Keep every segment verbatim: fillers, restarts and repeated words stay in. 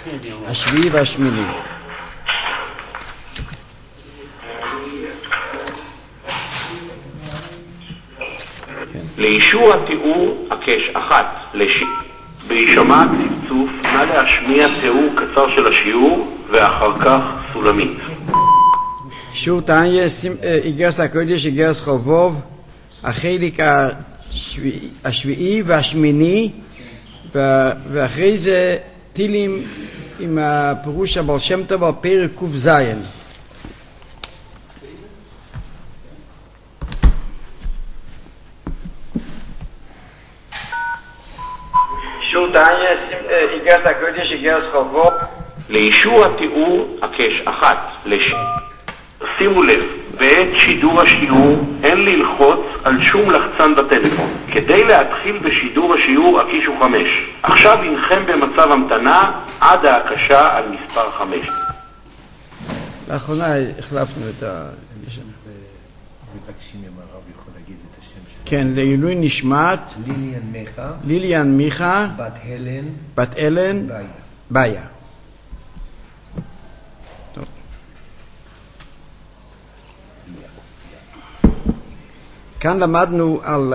השביעי והשמיני. לאישור התיאור הקש אחת, בהישמע צפצוף, נא להשמיע תיאור קצר של השיעור ואחר כך סולמית. שיעור תניא, איגרס הקודש, איגרס חובוב, החלק השביעי והשמיני, ואחרי זה טילים עם הפירוש הבעל שם טוב על פרק קוף זיין. שיעור תניא, איגרס הקודש, איגרס חובוב, לאישור התיאור הקש אחת, לש... שימו לב, בעת שידור השיעור אין ללחוץ על שום לחצן בטלפון. כדי להתחיל בשידור השיעור הקישו חמש. עכשיו אינכם במצב המתנה עד ההקשה על מספר חמש. לאחרונה החלפנו את ה... מבקשים אם הרב יכול להגיד את השם שלו. כן, לעילוי נשמת ליליאן מיכה, ליליאן מיכה, בת הלן, בת אלן, באיה. באיה. כאן למדנו על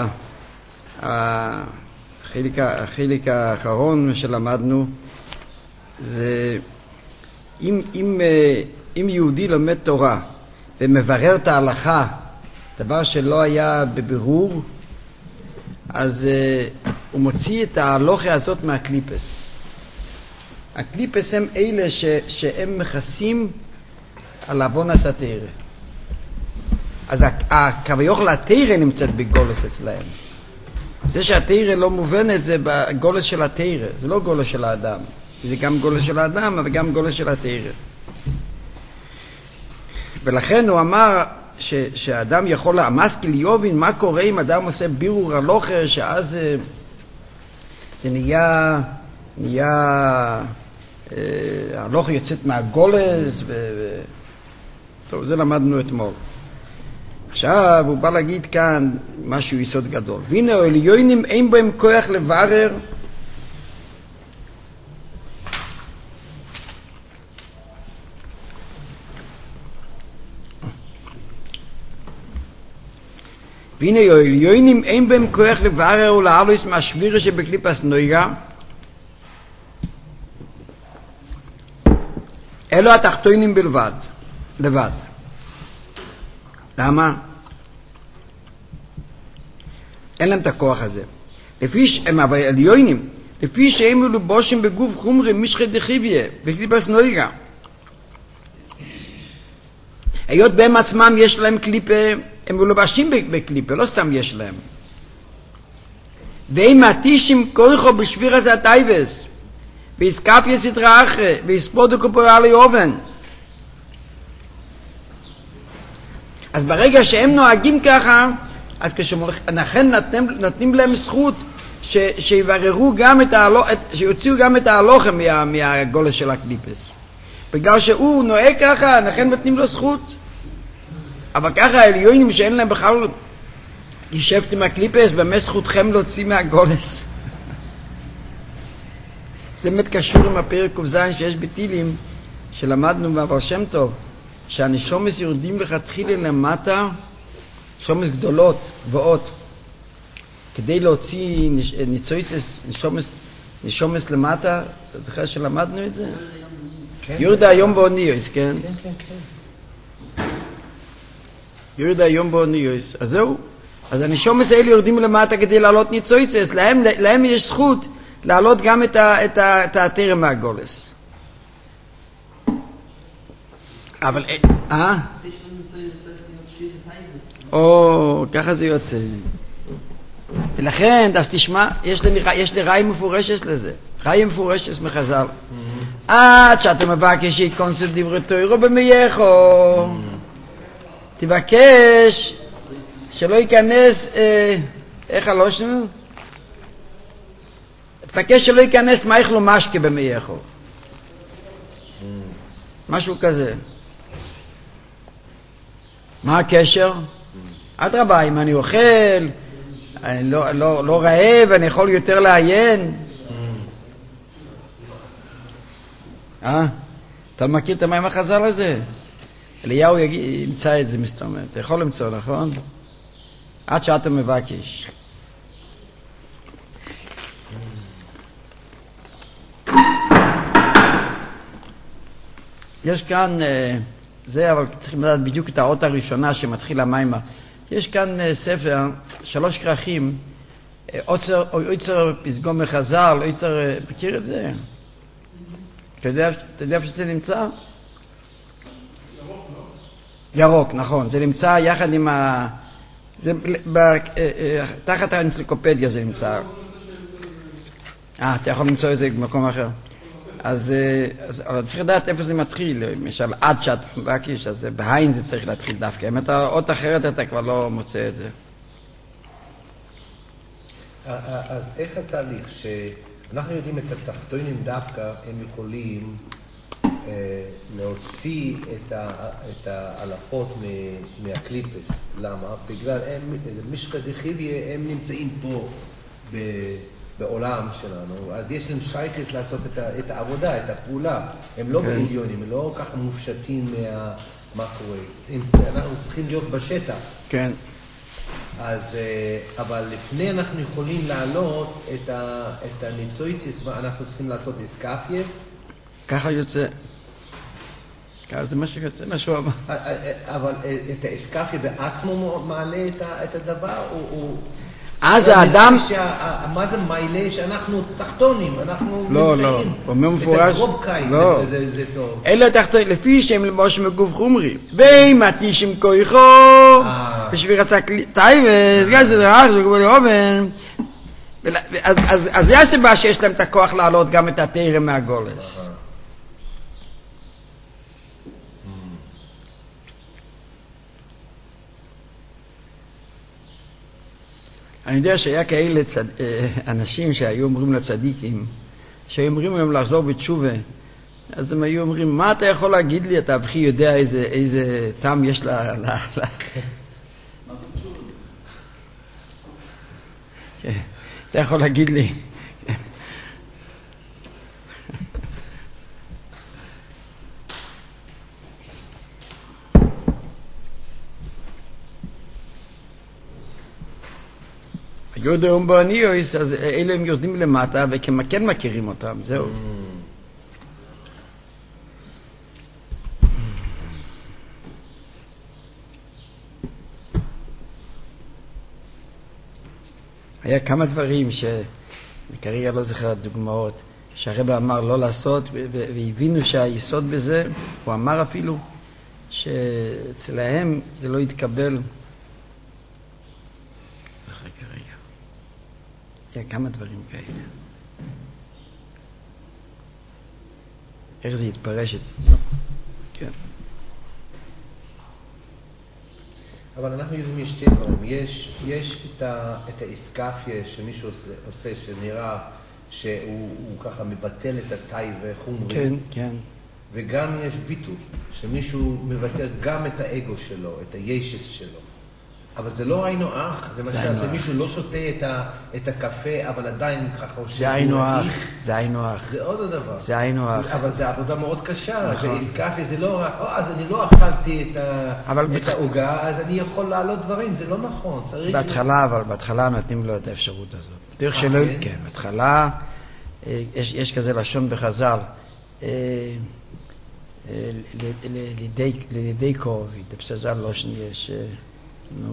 החלק, החלק האחרון שלמדנו, זה אם, אם, אם יהודי לומד תורה ומברר את ההלכה, דבר שלא היה בבירור, אז הוא מוציא את ההלוכה הזאת מהקליפס. הקליפס הם אלה ש, שהם מכסים על עוון הסתירה. אז הכביכול התירה נמצאת בגולס אצלהם. זה שהתירה לא מובנת זה בגולס של התירה, זה לא גולס של האדם. זה גם גולס של האדם, אבל גם גולס של התירה. ולכן הוא אמר ש, שהאדם יכול, המשכיל יובין מה קורה אם אדם עושה בירור הלוכה, שאז זה, זה נהיה, נהיה, אה, הלוכה יוצאת מהגולס, ו, ו... טוב, זה למדנו אתמול. עכשיו הוא בא להגיד כאן משהו יסוד גדול. והנה העליונים אין בהם כוח לברר והנה העליונים אין בהם כוח לברר ולעלוס מהשבירה שבקליפס נויגה, אלו התחתונים בלבד, לבד. למה? אין להם את הכוח הזה. לפי שהם עליונים, לפי שהם מלובושים בגוף חומרי משחת דחיביה, בקליפס נויגה. היות בהם עצמם יש להם קליפה, הם מלובשים בקליפה, לא סתם יש להם. והם מתישים כוחו בשביר הזה הטייבס, ויסקף יסתרה אחרי, ויספודו קופורלי אובן. אז ברגע שהם נוהגים ככה, אז כשנכן נותנים, נותנים להם זכות ש, שיבררו גם את ההלוכה, שיוציאו גם את ההלוכה מה, מהגולס של הקליפס. בגלל שהוא נוהג ככה, נכן נותנים לו זכות. אבל ככה העליונים שאין להם בכלל ישבתם הקליפס, במה זכותכם להוציא מהגולס? זה באמת קשור עם הפרק קובזין שיש בתילים, שלמדנו בעבר שם טוב, שהנשומס יורדים לכתחילה למטה, נשומס גדולות, גבוהות, כדי להוציא ניצויסס, נשומס, נשומס למטה. אתה זוכר שלמדנו את זה? כן. יורדה היום באוניוס, כן? כן, כן, כן. יורדה היום באוניוס. אז זהו. אז הנשומס האלה יורדים למטה כדי לעלות ניצויסס. להם, להם יש זכות לעלות גם את, ה, את, ה, את התרם מהגולס. אבל, אה? או, ככה זה יוצא. ולכן, אז תשמע, יש לי, יש לי ראי מפורשת לזה. ראי מפורשת מחז"ל. עד שאתה מבקש שיקונסו דברי תורה במייחו. תבקש שלא ייכנס, אה, איך הלושנו? תבקש שלא ייכנס מייך משקה במייחו. משהו כזה. מה הקשר? אדרבה, אם אני אוכל, אני לא, לא, לא רעב, אני יכול יותר לעיין. אה? אתה מכיר את המים החז"ל הזה? אליהו ימצא את זה מסתומת. אתה יכול למצוא, נכון? עד שאתה מבקש. יש כאן, זה אבל צריכים לדעת בדיוק את האות הראשונה שמתחיל המים. יש כאן ספר, שלוש כרכים, עוצר, עוצר פסגום מחז"ל, עוצר, מכיר את זה? אתה יודע, אתה יודע איפה שזה נמצא? ירוק, לא? ירוק, נכון. זה נמצא יחד עם ה... זה, ב, תחת האנציקלופדיה זה נמצא. אה, אתה יכול למצוא את זה במקום אחר. אז, אז אבל צריך לדעת איפה זה מתחיל, למשל עד שאתה מבקש, אז בהיין זה צריך להתחיל דווקא. אם אתה אות אחרת אתה כבר לא מוצא את זה. אז איך התהליך שאנחנו יודעים את התחתונים דווקא, הם יכולים אה, להוציא את, ה, את ההלכות מהקליפס. למה? בגלל הם, משחא דחיביה, הם נמצאים פה ב, בעולם שלנו, אז יש להם שייכס לעשות את, ה, את העבודה, את הפעולה. הם לא בעליונים, הם לא ככה מופשטים מה קורה. אנחנו צריכים להיות בשטח. כן. אז, אבל לפני אנחנו יכולים להעלות את, ה, את הניצויציס, אנחנו צריכים לעשות אסקאפיה. ככה יוצא. ככה זה מה שיוצא, משהו הבא. אבל את האסקאפיה בעצמו מעלה את, ה, את הדבר, או... או אז האדם... שה, מה זה מיילה? שאנחנו תחתונים, אנחנו לא, נמצאים. לא, הוא אומר מפורש. את הגרובקאית, לא. זה, זה, זה טוב. אלא תחתונים, לפי שהם לבוש מגוף חומרי. ואם התישים כויכו, בשביר עשה טייבס, גז זה רח, זה גבולי אובן. אז זה הסיבה שיש להם את הכוח להעלות גם את התרם מהגולס. אני יודע שהיה כאלה צד... אנשים שהיו אומרים לצדיקים, שהיו אומרים להם לחזור בתשובה, אז הם היו אומרים, מה אתה יכול להגיד לי? אתה בכי יודע איזה, איזה טעם יש לה... לה, לה. אתה יכול להגיד לי? יודעים בעניוס, אז אלה הם יורדים למטה וכן מכירים אותם, זהו. היה כמה דברים שאני כרגע לא זוכר דוגמאות, שהרבא אמר לא לעשות, והבינו שהיסוד בזה, הוא אמר אפילו שאצלהם זה לא יתקבל. היה כמה דברים כאלה. איך זה יתפרש את זה? כן. אבל אנחנו יודעים יש שתי דברים. יש, יש את, ה, את האסקאפיה שמישהו עושה, עושה שנראה שהוא ככה מבטל את התאי וחומרי. כן, כן. וגם יש ביטול, שמישהו מבטל גם את האגו שלו, את הישס שלו. אבל זה לא היינו אח, זה למשל, זה מישהו לא שותה את, ה, את הקפה, אבל עדיין ככה... זה היינו אח, זה היינו אח. זה עוד הדבר. זה היינו אח. אבל זה עבודה מאוד קשה, זה איסקאפי, זה לא רק, או, אז אני לא אכלתי את, ה, את העוגה, אז אני יכול לעלות דברים, זה לא נכון, צריך... בהתחלה, אבל בהתחלה נותנים לו את האפשרות הזאת. בטוח שלא, כן, בהתחלה, יש, יש כזה לשון בחז"ל, לידי קורבית, בפסזל לא שיש... נו,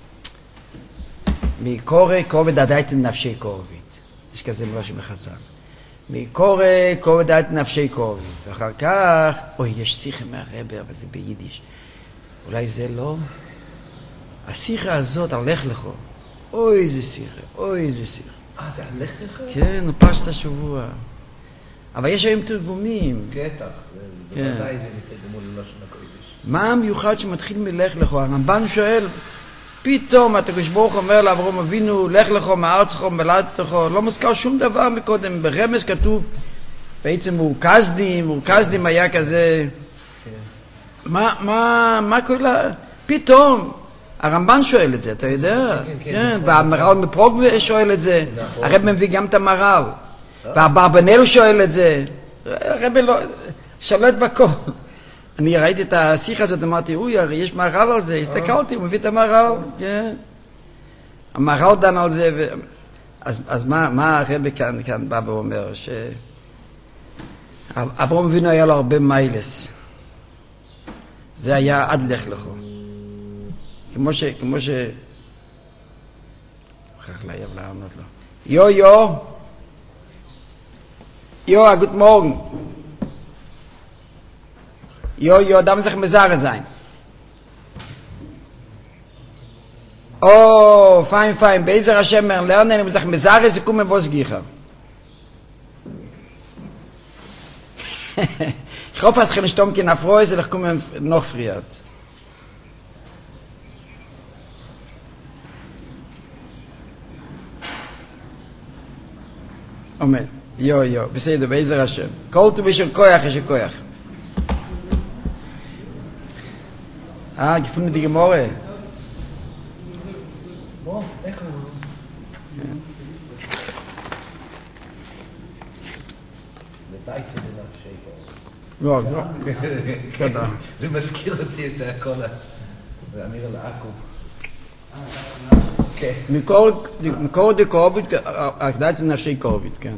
מקורא כובד עדייתן נפשי קורבית, יש כזה משהו בחז"ל. מקורא כובד עדייתן נפשי קורבית, ואחר כך, אוי, יש שיחה מהרבא, אבל זה ביידיש. אולי זה לא? השיחה הזאת, הלך לך, אוי איזה שיחה, אוי איזה שיחה. אה, זה הלך לך? כן, הוא פשט השבוע. אבל יש היום תרגומים. קטח, בוודאי זה מתרגמו ללשון הקודש. מה המיוחד שמתחיל מלך לך? הרמב"ן שואל, פתאום הקדוש ברוך אומר לאברהם אבינו, לך לך מארצך ומולדתך, לא מוזכר שום דבר מקודם, ברמז כתוב, בעצם מורכזדים, מורכזדים היה כזה, מה, מה, מה קורה? פתאום, הרמב"ן שואל את זה, אתה יודע? כן, והמר"ל מפרוג שואל את זה, הרב מביא גם את המר"ל, והאברבנאל שואל את זה, הרב לא, שלט בכל. אני ראיתי את השיחה הזאת, אמרתי, אוי, הרי יש מהר"ל על זה, הסתכלתי, הוא מביא את המהר"ל, כן. המהר"ל דן על זה, ו... אז, אז מה, מה הרב כאן, כאן בא ואומר? ש... אברהם אבינו היה לו הרבה מיילס. זה היה עד לך לכו. כמו ש... כמו ש... מוכרח להעיר לענות לו. יו יו! יו, גוט מורגן. Jo, jo, da muss ich Mesare sein. Oh, fein, fein. Bezer Hashem, wir lernen, ich muss ich Mesare, sie kommen, wo es gicha. Ich hoffe, dass ich nicht umgehen auf Reus, ich komme noch früher. Amen. Jo, jo, בסדר, Bezer Hashem. כל טוב יש כוח, יש כוח. אה, gefunden die Gemorre. בוא, איך הוא? לדייטה לנפשי פה. לא, לא. תודה. זה מזכיר אותי את הכל, ואמיר לעכו. כן. מקור דקורבית, הקדייטה לנפשי קורבית, כן.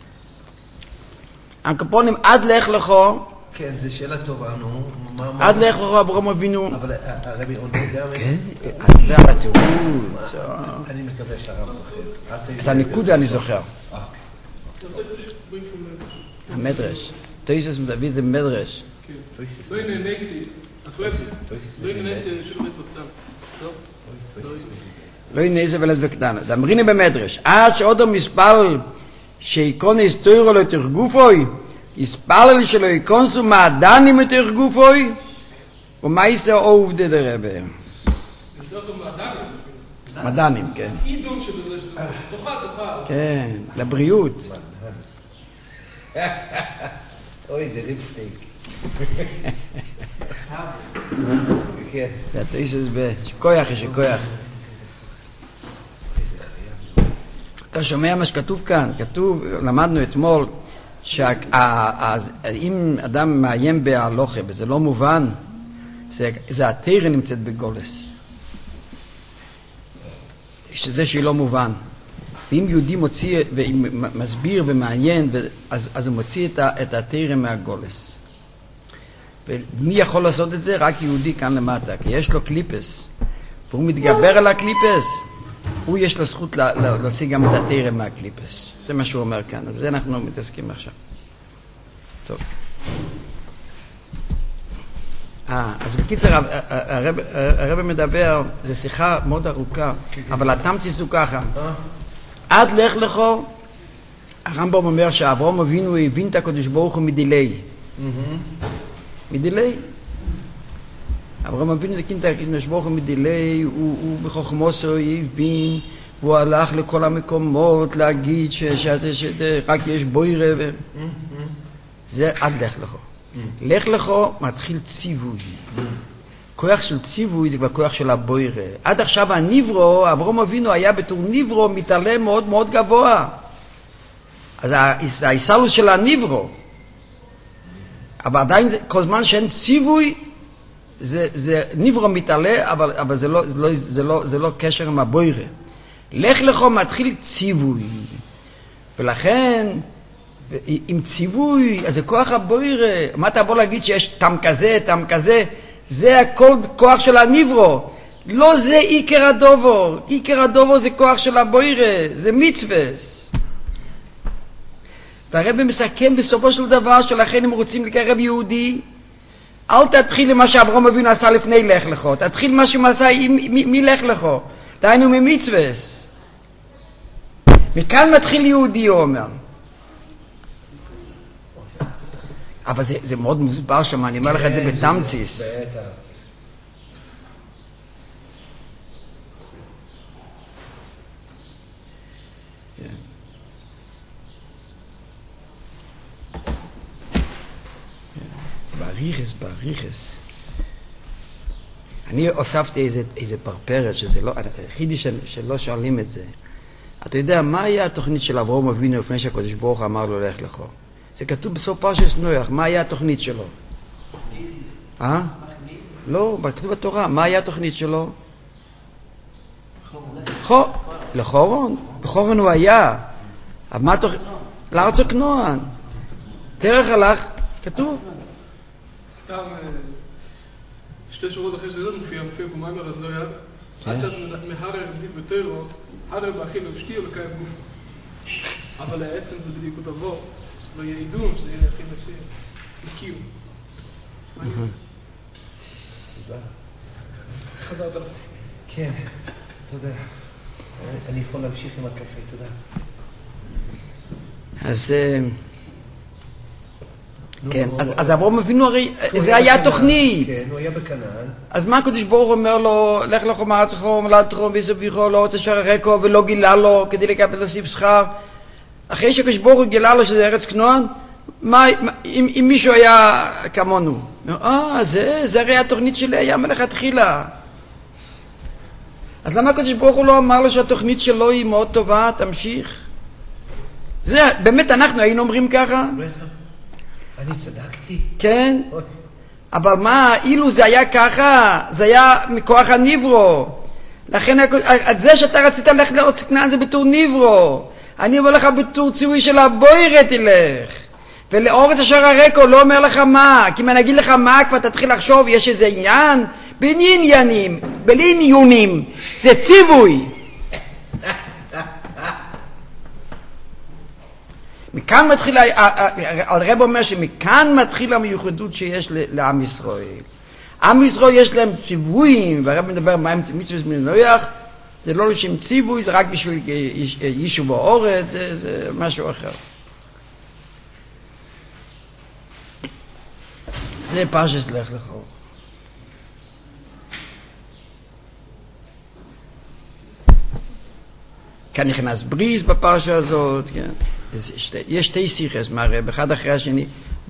הקפונים עד לך לכו, כן, זו שאלה טובה, נו. עד לך לכו אברהם אבינו. אבל הרבי עונה גם... כן, זה על התירוץ. אני מקווה שהרב זוכר. את הנקודה אני זוכר. המדרש. תויסס מדוד זה מדרש. לא הנה נסי, הפרפי. לא הנה נסי שלא נס בקטן. לא הנה נסי ולס בקטן. דמריני במדרש. עד שעוד המספל שיקון היסטוריו לא תרגופוי, יספלל שלו יקונסו מעדנים יותר גופוי, ומה יישא אהוב דה דרבה? יש דרכו מעדנים? מדענים, כן. עידון שבזה, תאכל, תאכל. כן, לבריאות. אוי, זה ריפסטייק. זה התאיש הזה, שכויח, יש שכויח. אתה שומע מה שכתוב כאן? כתוב, למדנו אתמול, שאם אדם מאיים בהלוכה, וזה לא מובן, זה התירה נמצאת בגולס. שזה שהיא לא מובן. ואם יהודי מוציא, ומסביר ומעיין, אז הוא מוציא את התירה מהגולס. ומי יכול לעשות את זה? רק יהודי כאן למטה, כי יש לו קליפס. והוא מתגבר על הקליפס, הוא יש לו זכות להוציא גם את התירה מהקליפס. זה מה שהוא אומר כאן, על זה אנחנו מתעסקים עכשיו. טוב. אה, אז בקיצר, הרב, הרב מדבר, זו שיחה מאוד ארוכה, אבל התמצית הוא ככה. עד לך לכו, הרמב"ם אומר שאברהם אבינו הבין את הקדוש ברוך הוא מדילי. מדילי. אברהם אבינו הבין את הקדוש ברוך הוא מדילי, הוא בחוכמוסו הבין, והוא הלך לכל המקומות להגיד שרק יש בוירה. זה עד לך לכו. לך לכו מתחיל ציווי. כוח של ציווי זה כבר כוח של הבוירה. עד עכשיו הניברו, אברהם אבינו היה בתור ניברו מתעלה מאוד מאוד גבוה. אז ההישרדות של הניברו. אבל עדיין זה, כל זמן שאין ציווי, זה, זה ניברו מתעלה, אבל, אבל זה, לא, זה, לא, זה, לא, זה לא קשר עם הבוירה. לך לכו מתחיל ציווי. ולכן, עם ציווי, אז זה כוח הבוירה. מה אתה בוא להגיד שיש תם כזה, תם כזה? זה הכל כוח של הניברו. לא זה עיקר הדובור. עיקר הדובור זה כוח של הבוירה. זה מצווס. והרב מסכם בסופו של דבר שלכן הם רוצים לקרב יהודי. אל תתחיל למה שאברהם אבינו עשה לפני לך לכו. תתחיל מה שהוא עשה מלך לכו. דהיינו ממצווס. מכאן מתחיל יהודי, הוא אומר. אבל זה, זה מאוד מוסבר שם, אני אומר לך את זה בתמציס. זה בריחס, בריחס. אני הוספתי איזה, איזה פרפרת, שזה לא, היחידי של, שלא שואלים את זה. אתה יודע, מה היה התוכנית של אברהם אבינו לפני שהקדוש ברוך אמר לו לך לכו? זה כתוב בסוף פרשת נוח, מה היה התוכנית שלו? אה? לא, כתוב בתורה, מה היה התוכנית שלו? לחורון, לחורון הוא היה. אבל מה התוכנית? לארץ הכנען. תרח הלך, כתוב. סתם, שתי שורות אחרי שזה מופיע, מופיע במאמר הזויה, עד שאת מהרר עדיף בתוירו, הרר באכיל או שתי או לקיים גוף. אבל העצם זה בדיוק אותו דבר, שלא יהיה עידום, שזה יהיה הכי נשאיר. לקיום. חזרת לסתם. כן, תודה. אני יכול להמשיך עם הקפה, תודה. אז... כן, אז אברהם אבינו הרי, זה היה התוכנית. כן, הוא היה בכנען. אז מה הקדוש ברוך הוא אומר לו, לך לך מארצך ומולדתך ויסביחו לא תשאר הרקו ולא גילה לו כדי לקבל להוסיף שכר. אחרי שהקדוש ברוך הוא גילה לו שזה ארץ כנען, אם מישהו היה כמונו, אה, זה הרי התוכנית שלי היה מלכתחילה. אז למה הקדוש ברוך הוא לא אמר לו שהתוכנית שלו היא מאוד טובה, תמשיך? זה, באמת אנחנו היינו אומרים ככה? אני צדקתי. כן, אבל מה, אילו זה היה ככה, זה היה מכוח הניברו. לכן, זה שאתה רצית ללכת לארץ כנען זה בתור ניברו. אני אומר לך בתור ציווי של הבוירה תלך. ולאורץ אשר הרקו לא אומר לך מה, כי אם אני אגיד לך מה, כבר תתחיל לחשוב, יש איזה עניין, בין עניינים, בלי עניונים, זה ציווי. מכאן מתחיל, הרב אומר שמכאן מתחיל המיוחדות שיש לעם ישראל. עם ישראל יש להם ציוויים, והרב מדבר מה הם מצוות מנויח, זה לא לשם ציווי, זה רק בשביל יישוב באורץ, זה, זה משהו אחר. זה פרשת לך לך. כאן נכנס בריס בפרשה הזאת, כן. יש שתי שיחס מהרב, אחד אחרי השני,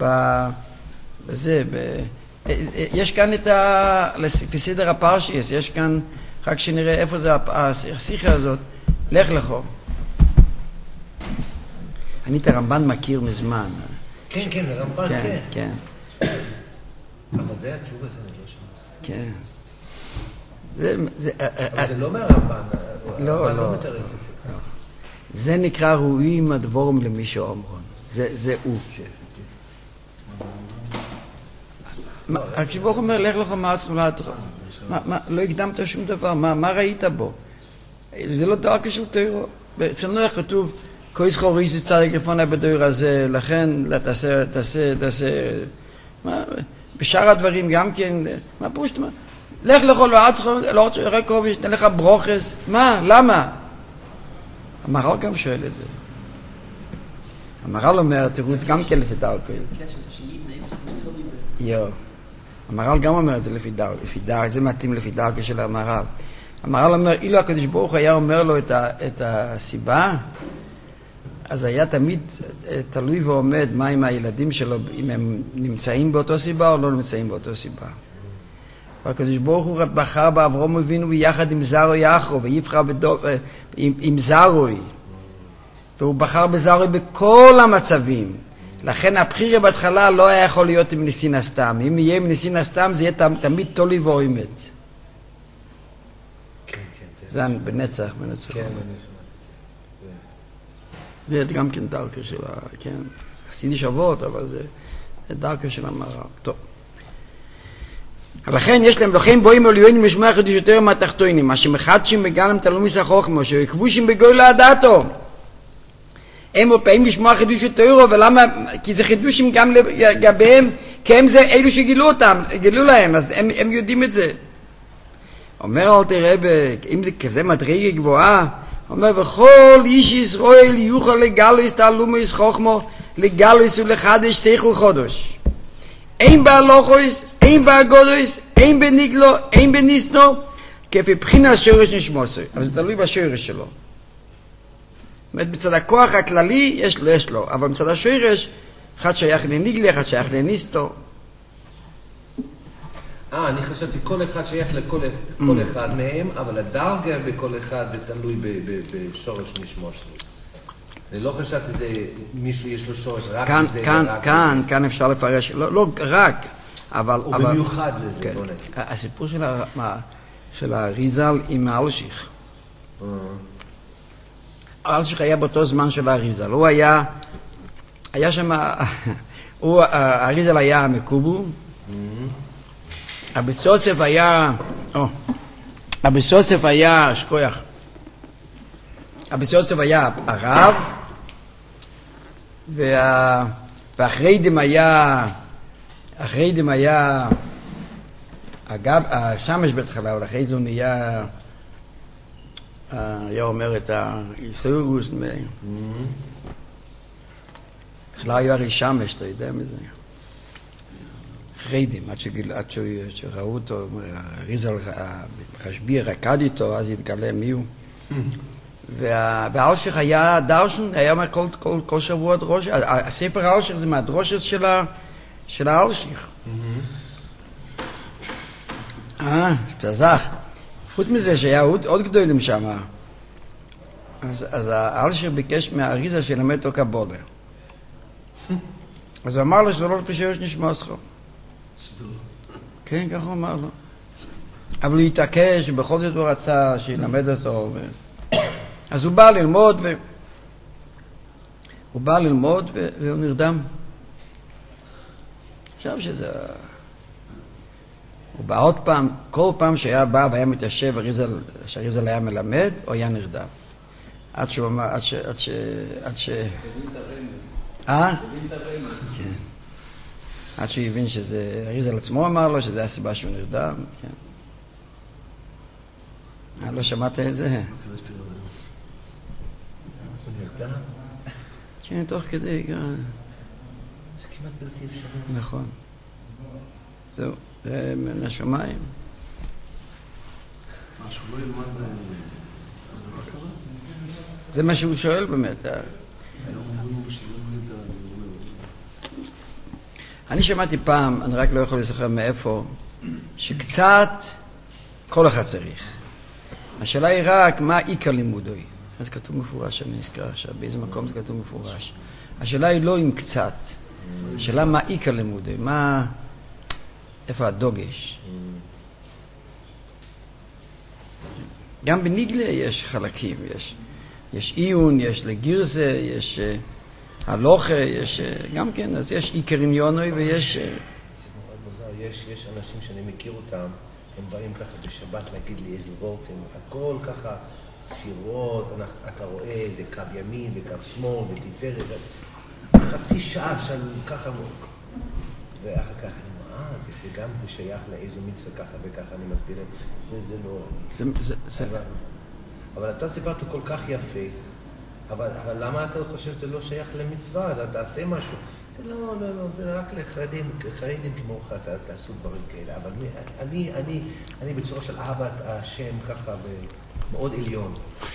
בזה, יש כאן את ה... בסדר הפרשיס, יש כאן, רק שנראה איפה זה השיחה הזאת, לך לכו. אני את הרמב"ן מכיר מזמן. כן, כן, הרמב"ן, כן. כן. אבל זה התשובה, זה אני לא שומע. כן. אבל זה לא מהרמב"ן, לא, לא. זה נקרא ראויים הדבורים למי שאומרון. זה הוא. הקדוש ברוך הוא אומר, לך לך מארצך ומולדתך. לא הקדמת שום דבר, מה ראית בו? זה לא דרכו של תורה. אצל נוח כתוב, כויס חוריס צדיק לפני בדור הזה, לכן תעשה, תעשה, תעשה. בשאר הדברים גם כן, מה פירוש? לך לך לארצך, לארצך רקו וישתן לך ברוכס. מה? למה? המהר"ל גם שואל את זה. המהר"ל אומר, תירוץ גם כן לפי דרכו. יו. המהר"ל גם אומר את זה לפי דרכו. לפי דרכו, זה מתאים לפי דרכו של המהר"ל. המהר"ל אומר, אילו הקדוש ברוך היה אומר לו את, ה, את הסיבה, אז היה תמיד תלוי ועומד מה עם הילדים שלו, אם הם נמצאים באותו סיבה או לא נמצאים באותו סיבה. והקדוש ברוך הוא בחר באברהם אבינו ביחד עם זרעו יחרו, ויבחר בדוב, עם, עם זרעוי. והוא בחר בזרעוי בכל המצבים. לכן הבחירה בהתחלה לא היה יכול להיות עם ניסין הסתם. אם יהיה עם ניסין הסתם זה יהיה תמיד תולי ואוימת. כן, כן. זה בנצח, בנצח. כן, זה גם כן דרכו של ה... כן, עשיתי שבועות, אבל זה דרכו של המהר"ל. טוב. לכן יש להם לכם בואים עליונים לשמוע חידוש יותר מהתחתונים, מה שמחדשים בגלם תלמיס החוכמה, שכבושים בגוי הדעתו. הם באים לשמוע חידוש יותר, ולמה? כי זה חידושים גם לגביהם, כי הם זה אלו שגילו אותם, גילו להם, אז הם, הם יודעים את זה. אומר אל תראה, אם זה כזה מדרגה גבוהה, אומר, וכל איש ישראל יוכל לגלויס תעלומס חוכמו, לגלויס ולחדש שכל חודש. אין בהלוכויס, אין בהגודויס, אין בניגלו, אין בניסנו, כפי בחינה השורש נשמוסי. אז זה תלוי בשורש שלו. זאת אומרת, בצד הכוח הכללי יש לו, יש לו, אבל בצד השורש, אחד שייך לניגלי, אחד שייך לניסטו. אה, אני חשבתי כל אחד שייך לכל כל אחד מהם, אבל הדרגה בכל אחד זה תלוי בשורש נשמוסי. אני לא חושב שזה מישהו יש לו שורש רק כאן, לזה. כאן, ורק כאן, לזה. כאן אפשר לפרש, לא, לא רק, אבל... או אבל, במיוחד לזה, כן. בוא נגיד. הסיפור של, ה, מה, של האריזל עם האלשיך. האלשיך היה באותו זמן של האריזל. הוא היה, היה שם, הוא, האריזל היה מקובו, אביס יוסף היה, או, אביס יוסף היה, שכוח, אביס יוסף היה הרב, וה, ואחרי דם היה, אחרי דם היה, אגב, השמש בהתחלה, אבל אחרי זה הוא נהיה, היה אומר את האיסורוס, בכלל היה הרי שמש, אתה יודע מזה? אחרי דם, עד שראו אותו, הריזל, הרשב"י רקד איתו, אז התגלה מי הוא. והאלשיך היה דרשן, היה אומר כל, כל, כל שבוע דרוש, הספר האלשיך זה מהדרושס של, ה, של האלשיך. אה, פזח. חוץ מזה שהיה עוד, עוד גדולים שם, אז, אז האלשיך ביקש מהאריזה שילמד אותו קבולה. אז הוא אמר לו שזה לא לפי שיש נשמע שכו. כן, ככה הוא אמר לו. אבל הוא התעקש, ובכל זאת הוא רצה שילמד אותו. ו... אז הוא בא ללמוד, ו... הוא בא ללמוד ו... והוא נרדם. עכשיו שזה... הוא בא עוד פעם, כל פעם שהיה בא והיה מתיישב, שהריזל היה מלמד, הוא היה נרדם. עד שהוא אמר, עד ש... עד ש... עד ש... אה? כן. עד שהוא הבין שזה... הריזל עצמו אמר לו שזה הסיבה שהוא נרדם, כן. אה, לא שמעת את זה? כן, תוך כדי, כן. זה כמעט בלתי אפשרי. נכון. זהו, זה מן השמיים. מה, שהוא לא ילמד דבר כזה? זה מה שהוא שואל באמת. היום אומרים שזה מוריד את ה... אני שמעתי פעם, אני רק לא יכול לזכר מאיפה, שקצת כל אחד צריך. השאלה היא רק מה עיקר לימודוי. אז כתוב מפורש, אני נזכר עכשיו, באיזה מקום זה כתוב מפורש. השאלה היא לא עם קצת, השאלה מה עיקר לימודוי, מה, איפה הדוגש. גם בניגלה יש חלקים, יש, יש עיון, יש לגירזה, יש uh, הלוכה, יש uh, גם כן, אז יש עיקר עניונוי ויש... Uh, זה מאוד מוזר, יש, יש אנשים שאני מכיר אותם, הם באים ככה בשבת להגיד לי איזה וורטים, הכל ככה ספירות, אתה רואה איזה קו ימין וקו שמאל ותפארת, חצי שעה של ככה מוק. ואחר כך אני אומר, אה, זה, וגם זה שייך לאיזו מצווה ככה וככה, אני מסביר להם, זה, זה לא... זה, זה, זה... אבל, אבל אתה סיפרת כל כך יפה, אבל, אבל למה אתה חושב שזה לא שייך למצווה? אתה תעשה משהו. לא, לא, לא, זה רק לחרדים, חרדים כמוך, תעשו דברים כאלה, אבל אני, אני, אני בצורה של אהבת השם ככה מאוד עליון.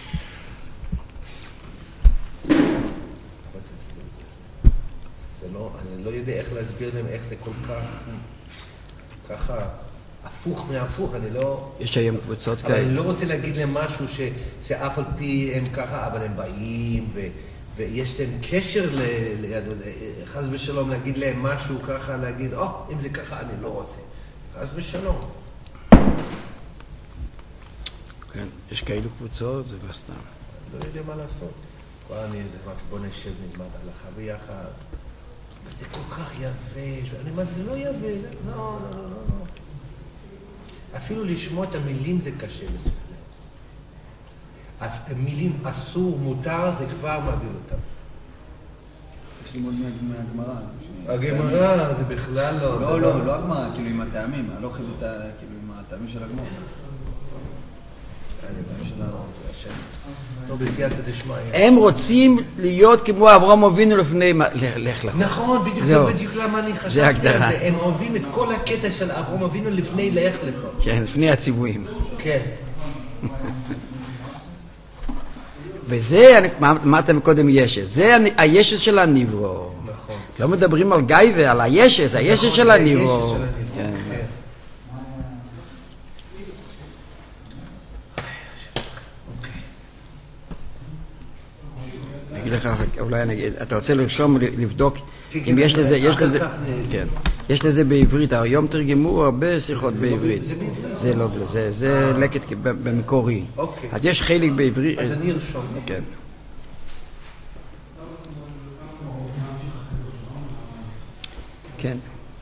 אבל זה, זה, זה, זה לא, אני לא יודע איך להסביר להם איך זה כל כך, ככה, הפוך מהפוך, אני לא... יש היום קבוצות אבל כאלה. אני לא רוצה להגיד להם משהו ש, שאף על פי הם ככה, אבל הם באים ו... ויש להם קשר ליהדות, חס ושלום להגיד להם משהו ככה, להגיד, או, oh, אם זה ככה אני לא רוצה. חס ושלום. כן, יש כאלו קבוצות, זה לא סתם. לא יודע מה לעשות. כבר אני יודע, בוא נשב, נלמד הלכה ביחד. זה כל כך יבש, אני אומר, זה לא יבש, לא, לא, לא, לא, לא. אפילו לשמוע את המילים זה קשה לספר. המילים אסור, מותר, זה כבר מעביר אותם. יש ללמוד מהגמרא. הגמרא זה בכלל לא... לא, לא, לא הגמרא, כאילו עם הטעמים, לא חידות, כאילו עם הטעמים של הגמרא. לא בסייעתא דשמיא. הם רוצים להיות כמו אברהם אבינו לפני לך לך. נכון, בדיוק זה בדיוק למה אני חשבתי על זה. הם אוהבים את כל הקטע של אברהם אבינו לפני לך לך. כן, לפני הציוויים. כן. וזה, מה אמרת מקודם ישס, זה הישס של הניברו. נכון. לא מדברים על גיא ועל הישס, הישס של הניברו. לך, אולי אני אגיד, אתה רוצה לרשום, לבדוק, אם יש לזה, יש לזה, כן, יש לזה בעברית, היום תרגמו הרבה שיחות בעברית. זה לא, זה לקט במקורי. אז יש חלק בעברית. אז אני ארשום. כן. כן.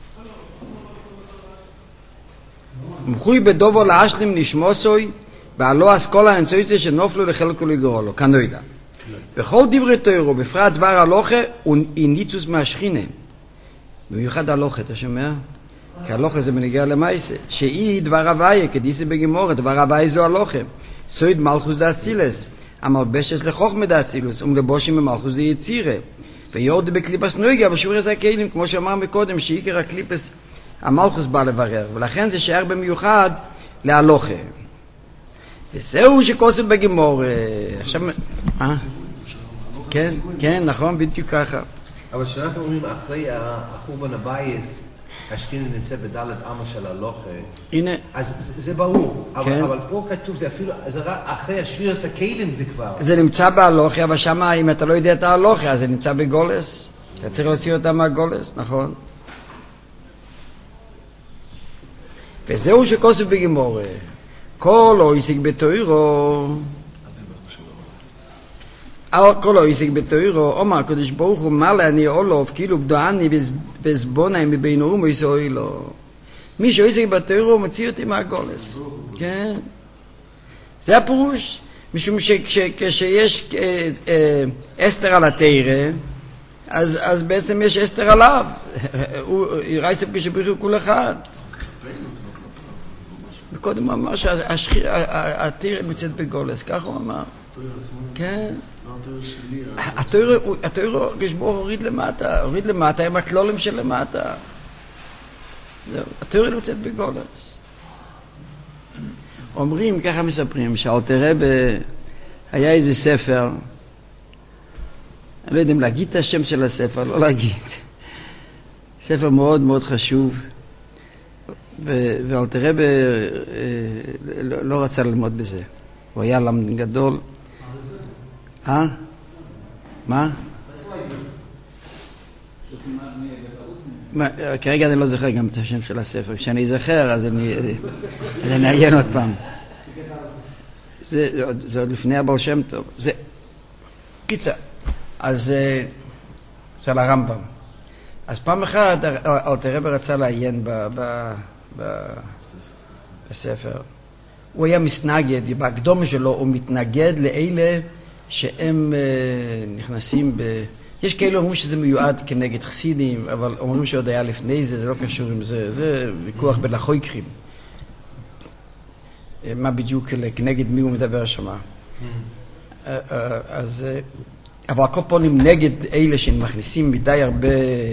מחוי בדובו לאשלים נשמוסוי, בעלו אסכולה אנצויצה שנופלו לחלקו לגורלו, כנוידה. וכל דברי תוירו, בפרט דבר הלוכה, הוא ניצוס מהשכינה. במיוחד הלוכה, אתה שומע? כי הלוכה זה מנגיע למייסה. שהיא דבר הוויה, כדיסי בגמורה, דבר הוויה זו הלוכה. סויד מלכוס דה אצילס, המלבשת לחוכמה דה אצילוס, ומלבושים במלכוס דה יצירה. ויורד בקליפס נויגה, בשיעורי זה הכלים, כמו שאמר מקודם, שעיקר הקליפס, המלכוס בא לברר, ולכן זה שער במיוחד להלוכה. וזהו שכוסף בגמור, עכשיו, אה? כן, כן, נכון, בדיוק ככה. אבל כשאנחנו אומרים אחרי החורבן הבייס, השכינה נמצא בדלת אמה של הלוכה, הנה. אז זה ברור, אבל פה כתוב, זה אפילו, זה רק אחרי השבירס הכלים זה כבר. זה נמצא בהלוכה, אבל שמה, אם אתה לא יודע את ההלוכה, אז זה נמצא בגולס. אתה צריך להוציא אותה מהגולס, נכון? וזהו שכוסף בגמור, כל או יסיק בתוירו, כל או יסיק בתוירו, אומר הקדוש ברוך הוא מעלה אני אולוב, כאילו בדואני וזבונאי מבין אומו יסוי לו. מי שיסיק בתוירו מציא אותי מהגולס. כן. זה הפירוש, משום שכשיש אסתר על התירה, אז בעצם יש אסתר עליו. הוא רייסב כשבריחו כל אחד. וקודם הוא אמר שהתירה מצאת בגולס, ככה הוא אמר. כן. התירה גשבור הוריד למטה, הוריד למטה עם הכלולים של למטה. התירה מצאת בגולס. אומרים, ככה מספרים, שאלתר רבי היה איזה ספר, אני לא יודע אם להגיד את השם של הספר, לא להגיד. ספר מאוד מאוד חשוב. ואלתר רבי לא רצה ללמוד בזה. הוא היה למד גדול. אה? מה? כרגע אני לא זוכר גם את השם של הספר. כשאני אזכר אז אני אעיין עוד פעם. זה עוד לפני הבעל שם טוב. זה קיצה. אז זה על הרמב"ם. אז פעם אחת אלתר רבי רצה לעיין בספר. הוא היה מסנגד, בהקדום שלו הוא מתנגד לאלה שהם נכנסים ב... יש כאלה אומרים שזה מיועד כנגד חסידים, אבל אומרים שעוד היה לפני זה, זה לא קשור עם זה, זה ויכוח בין החויקרים. מה בדיוק כנגד מי הוא מדבר שמה. אז... אבל כל פעמים נגד אלה שמכניסים מדי הרבה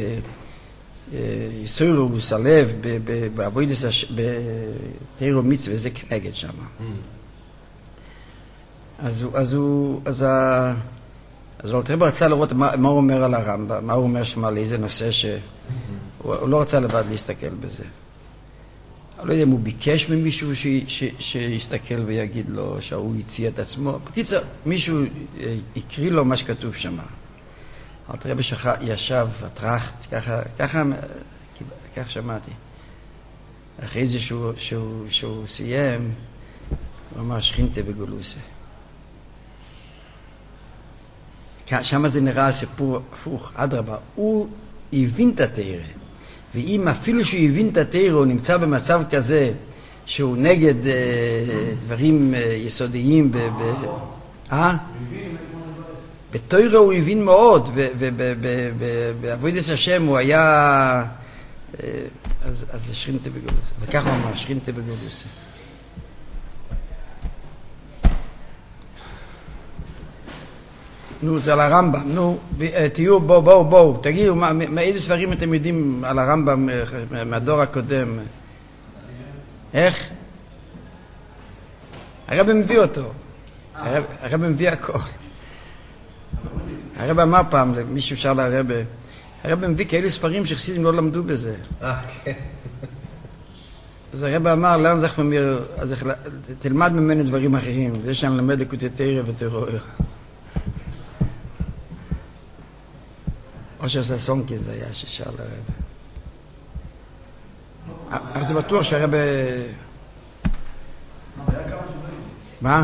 יסוירוס, הלב, בעבודת בתירו מצווה, זה כנגד שם. אז הוא, אז אלתר רבי רצה לראות מה הוא אומר על הרמב"ם, מה הוא אומר שם על איזה נושא שהוא לא רצה לבד להסתכל בזה. אני לא יודע אם הוא ביקש ממישהו שיסתכל ויגיד לו שהוא הציע את עצמו. בקיצר, מישהו יקריא לו מה שכתוב שם. אלתר רבי ישב, הטרחת, ככה, ככה, כך שמעתי. אחרי זה שהוא, שהוא, שהוא סיים, הוא אמר, שכינתה בגולוסה. שם זה נראה הסיפור הפוך, אדרבה, הוא הבין את התורה. ואם אפילו שהוא הבין את התורה, הוא נמצא במצב כזה, שהוא נגד אה, דברים אה, יסודיים, ב, ב, אה? בתורה הוא הבין מאוד, ובעבודת השם הוא היה, אה, אז, אז זה שכינתה בגולוסה. וככה הוא אמר, שכינתה בגולוסה. נו, זה על הרמב"ם, נו, תהיו, בואו, בואו, בואו, תגידו, מה, מה, איזה ספרים אתם יודעים על הרמב"ם מהדור הקודם? איך? הרב מביא אותו, הרב, הרב מביא הכל. הרב אמר פעם למישהו שאל הרב, הרב מביא כאלה ספרים שחסידים לא למדו בזה. אה, כן. אז הרב אמר, לאן זך ומיר, אז תלמד ממנו דברים אחרים, ויש שם למד לקוטי תורה ותורה. אושר ססונקין זה היה ששר לרב. אבל זה בטוח שהרב... מה?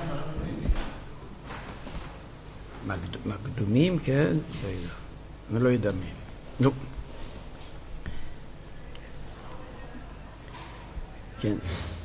מהקדומים, כן? לא יודע. אני לא יודע מי. לא. כן.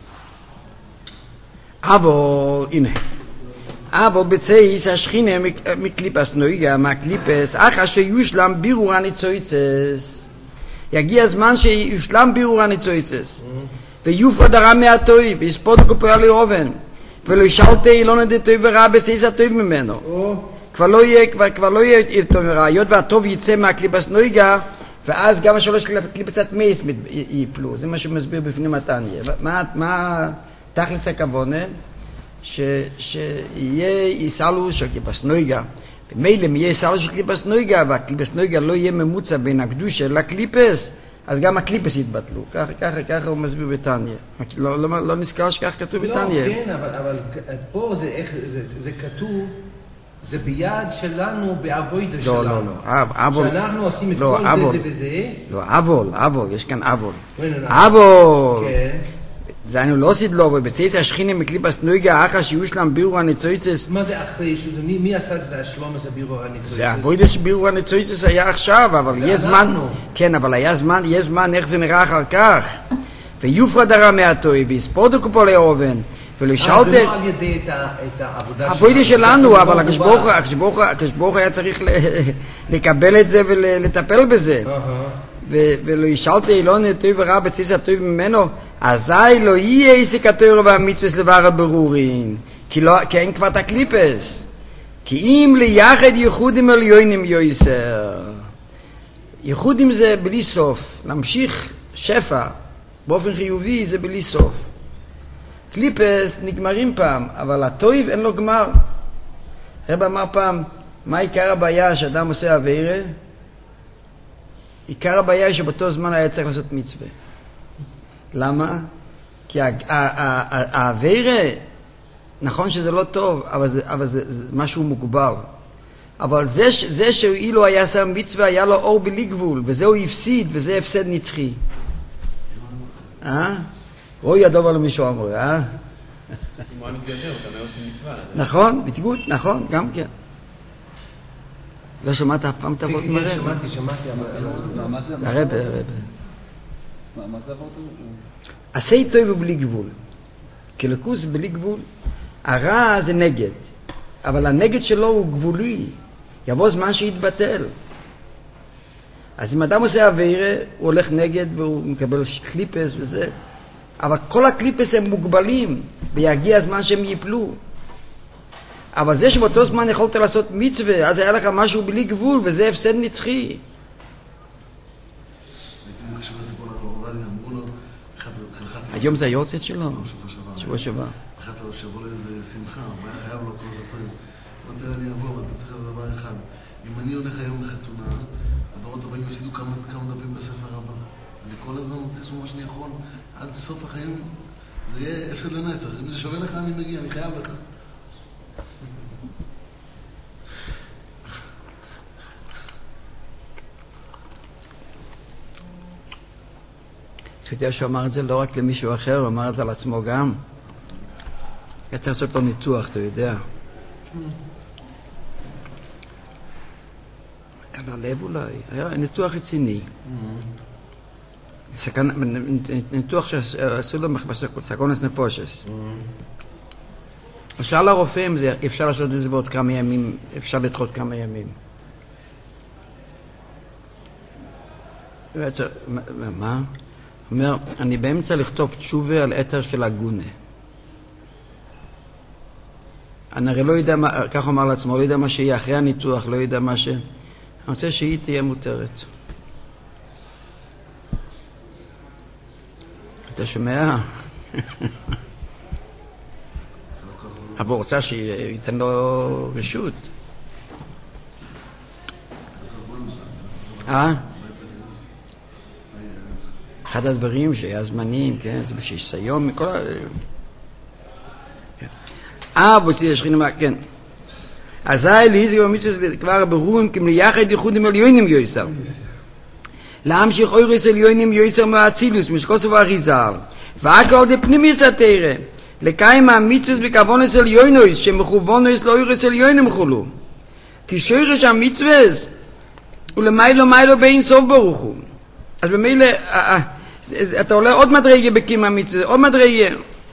אבל, הנה. אבל בצייס השכינה מקליפס נויגה, מהקליפס, אך אשר יושלם בירור הניצויצס. יגיע הזמן שיושלם בירור הניצויצס. ויופרד הרע מהטוי, ויספוד הקופר לאובן. ולא ישאלתי אילון את הטוי ורע בצייס הטוי ממנו. כבר לא יהיה, כבר, כבר לא יהיה טוב ורע. היות והטוב יצא מהקליפס נויגה, ואז גם השלוש קליפס התמייס ייפלו. זה מה שמסביר בפנים מתניה. מה, מה תכלס הכוונה? ש, שיהיה יסלו של קליפס נויגה. במילא אם יהיה יסלו של קליפס נויגה, והקליפס נויגה לא יהיה ממוצע בין הקדושה לקליפס, אז גם הקליפס יתבטלו. ככה, ככה, ככה הוא מסביר בתניה. לא, לא, לא נזכר שכך כתוב בתניה. לא, כן, אבל, אבל פה זה, איך, זה, זה כתוב, זה ביד שלנו, באבוידה שלנו. לא, לא, לא. אבול. שאנחנו עושים את לא, כל אבול. זה וזה. לא, אבול, אבול. יש כאן אבול. אבול. כן. זה אני לא עשית לו, ובצייס השכינה מקליפס נויגה, אחר שיושלם בירור הניצויצס. מה זה אחרי? מי, מי עשה את השלום הזה בירור הניצויצס? זה אבוידה שבירור הניצויצס היה עכשיו, אבל יהיה זמן. כן, אבל היה זמן, יהיה זמן איך זה נראה אחר כך. ויופרד הרע מהטוי, ויספודו קופו לאובן. ולא שאלת... זה לא על ידי את העבודה שלנו. הבוידה שלנו, אבל הקשבוך היה צריך לקבל את זה ולטפל בזה. ולא ישאלת אילון את טוב ורע בציס הטוב ממנו, אזי לא יהיה עסק התורה והמצווה לדבר הברורין, כי אין כבר את הקליפס. כי אם ליחד ייחודים עליונים יויסר. ייחודים זה בלי סוף, להמשיך שפע באופן חיובי זה בלי סוף. קליפס נגמרים פעם, אבל הטוב אין לו גמר. רב אמר פעם, מה עיקר הבעיה שאדם עושה עבירה? עיקר הבעיה שבאותו זמן היה צריך לעשות מצווה. למה? כי העבירה, נכון שזה לא טוב, אבל זה, אבל זה, זה משהו מוגבל. אבל זה, זה שאילו היה עשה מצווה, היה לו אור בלי גבול, וזה הוא הפסיד, וזה הפסד נצחי. אה? רואי הדובר למישהו אמר, אה? אם הוא היה מתגדר, אתה לא עושה מצווה. נכון, בתגות, נכון, גם כן. לא שמעת אף פעם תבות מרב? שמעתי, שמעתי. הרב, הרב. מה זה עבוד? עשי טוב ובלי גבול. כלכוס בלי גבול. הרע זה נגד, אבל הנגד שלו הוא גבולי. יבוא זמן שיתבטל. אז אם אדם עושה עבירה, הוא הולך נגד והוא מקבל קליפס וזה. אבל כל הקליפס הם מוגבלים, ויגיע הזמן שהם ייפלו. אבל זה שבאותו זמן יכולת לעשות מצווה, אז היה לך משהו בלי גבול, וזה הפסד נצחי. הייתי מקשיב לסיפור לעובדיה, אמרו לו, היום זה היורצת שלו? שבוע שבוע. החלטת לו שיבוא לאיזה שמחה, הוא היה חייב לו כל דתיים. אמרתי לה, אני אבוא, אבל אתה צריך לדבר אחד. אם אני הולך היום לחתונה, הדורות הבאים יפסידו כמה דפים בספר הבא. אני כל הזמן רוצה לשמוע שאני יכול, עד סוף החיים, זה יהיה הפסד לנצח. אם זה שווה לך, אני מגיע, אני חייב לך. חשבתי שהוא אמר את זה לא רק למישהו אחר, הוא אמר את זה על עצמו גם. היה צריך לעשות לו ניתוח, אתה יודע. על הלב אולי, היה ניתוח רציני. ניתוח שעשו לו בסקונס נפושס. הוא שאל לרופא אם אפשר לעשות את זה בעוד כמה ימים, אפשר לדחות כמה ימים. מה? הוא אומר, אני באמצע לכתוב תשובה על אתר של הגונה. אני הרי לא יודע מה, כך אומר לעצמו, לא יודע מה שיהיה אחרי הניתוח, לא יודע מה ש... אני רוצה שהיא תהיה מותרת. אתה שומע? אבל הוא רוצה שייתן לו רשות. אה? אחד הדברים שהיה זמנים, כן, זה שיש סיום, מכל ה... אה, בוצי השכינה, כן. אזי ליז במצווה כבר ברורים כמליחד ייחודים עליונים יויסר. להמשיך אוירס עליונים יויסר מהאצילוס, משקוסו והריזל. והכל דפנימיס התרא. לקיים המצווה בכוונס עליונוס, שמכוונוס לאוירס עליונים חולו. תשורש המצווה, ולמיילו מיילו בין סוף ברוך הוא. אז במילא, אתה עולה עוד מדרגה בקים המצווה, עוד מדרגה.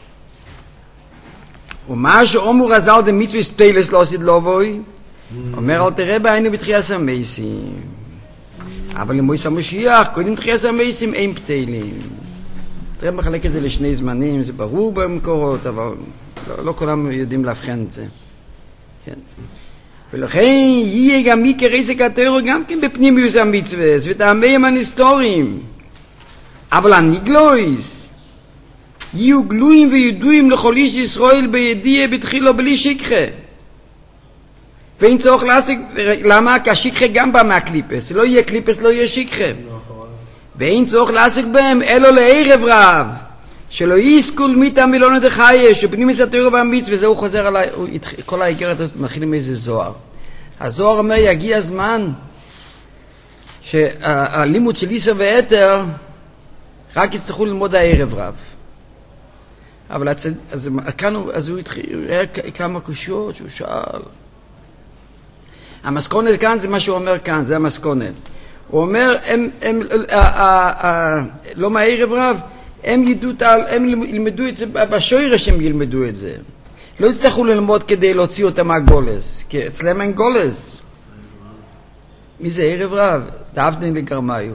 ומה שאומר רזל דמצווה ספילס לא עשית לא בוי, אומר אל תראה בעינו בתחייס המייסים. אבל למויס המשיח, קודם תחייס המייסים אין פתילים. תראה מחלק את זה לשני זמנים, זה ברור במקורות, אבל לא, לא כולם יודעים להבחן את זה. כן. ולכן יהיה גם מי כרסק התיאור גם כן בפנימיוס המצווה, וטעמיהם הנסתורים. אבל הנגלויס, יהיו גלויים וידועים לכל איש ישראל בידיעה בתחילו בלי שיקחה. ואין צורך לעסק, למה? כי השיקחה גם בא מהקליפס, לא יהיה קליפס, לא יהיה שיקחה. ואין צורך לעסק בהם, אלו לערב רב, שלא יסכול מיתה מילונת החיה, שפנימיוס התיאור והמצווה, וזה הוא חוזר עליי, כל האיגרת הזאת מתחילים מאיזה זוהר. הזוהר אומר, יגיע הזמן, שהלימוד של איסר ואתר, רק יצטרכו ללמוד הערב רב. אבל הצד, אז, כאן, אז הוא התחיל, היה כמה קושיות שהוא שאל. המסכונת כאן זה מה שהוא אומר כאן, זה המסכונת. הוא אומר, הם, הם, ה, ה, ה, לא מהערב רב, הם, ידעו, הם ילמדו את זה, בשוירש הם ילמדו את זה. לא יצטרכו ללמוד כדי להוציא אותם מהגולס, כי אצלם אין גולס. מי זה ערב רב? דאבדין לגרמיו.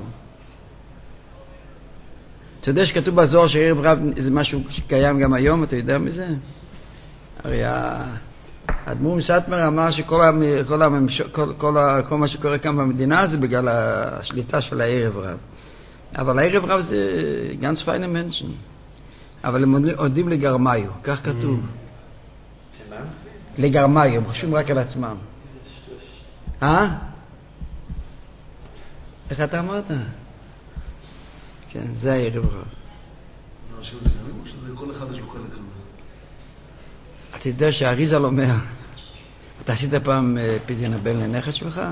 אתה יודע שכתוב בזוהר שערב רב זה משהו שקיים גם היום, אתה יודע מזה? הרי האדמו"ר מסאטמר אמר שכל המ... כל הממש... כל... כל... כל מה שקורה כאן במדינה זה בגלל השליטה של הערב רב. אבל הערב רב זה ganz feine Menschen. אבל הם עודים לגרמיו, כך כתוב. לגרמיו, הם חושבים רק על עצמם. אה? איך אתה אמרת? כן, זה הערב רב. זה אנשים מסוימים או שזה כל אחד יש לו חלק כזה? אתה יודע שהאריזל אומר, אתה עשית פעם פדיון הבן לנכד שלך?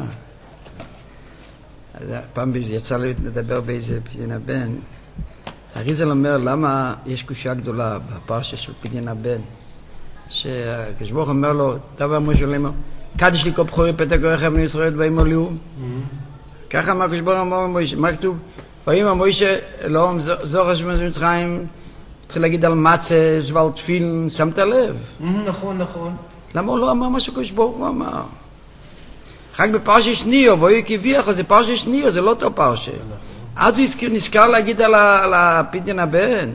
פעם יצא לי לדבר באיזה פדיון הבן. האריזל אומר, למה יש קושיה גדולה בפרשה של פדיון הבן? שהקשבוך אומר לו, דבר משה לאמר, קדש לי כל בחורי פתע גורכם בני ישראל באים עליו. ככה מה הקשבוך אמר משה, מה כתוב? ואם משה לא זוכר שמצרים התחיל להגיד על מצס ועל תפילין, שמת לב? נכון, נכון. למה הוא לא אמר מה שקדוש ברוך הוא אמר? רק בפרשה שנייה, והוא כביכול, זה פרשה שנייה, זה לא אותו פרשה. אז הוא נזכר להגיד על הפדיון הבן.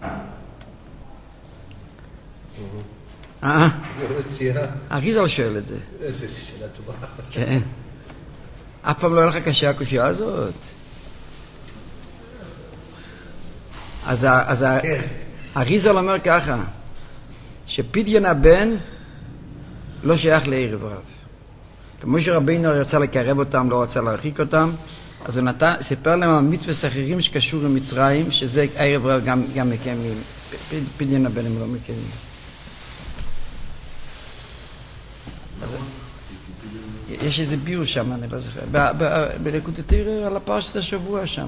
אה? אריזל שואל את זה. איזה שאלה טובה. כן. אף פעם לא היה לך קשה הקושיה הזאת. אז, אז אריזל אומר ככה, שפדיון הבן לא שייך לערב רב. ומשה רבינו רצה לקרב אותם, לא רצה להרחיק אותם, אז הוא נתן, סיפר להם על מצווה אחרים שקשור למצרים, שזה ערב רב גם, גם מקיימים. פדיון הבן הם לא מקיימים. אז, יש איזה ביור שם, אני לא זוכר. בליקוטי תראה על הפרשת השבוע שם.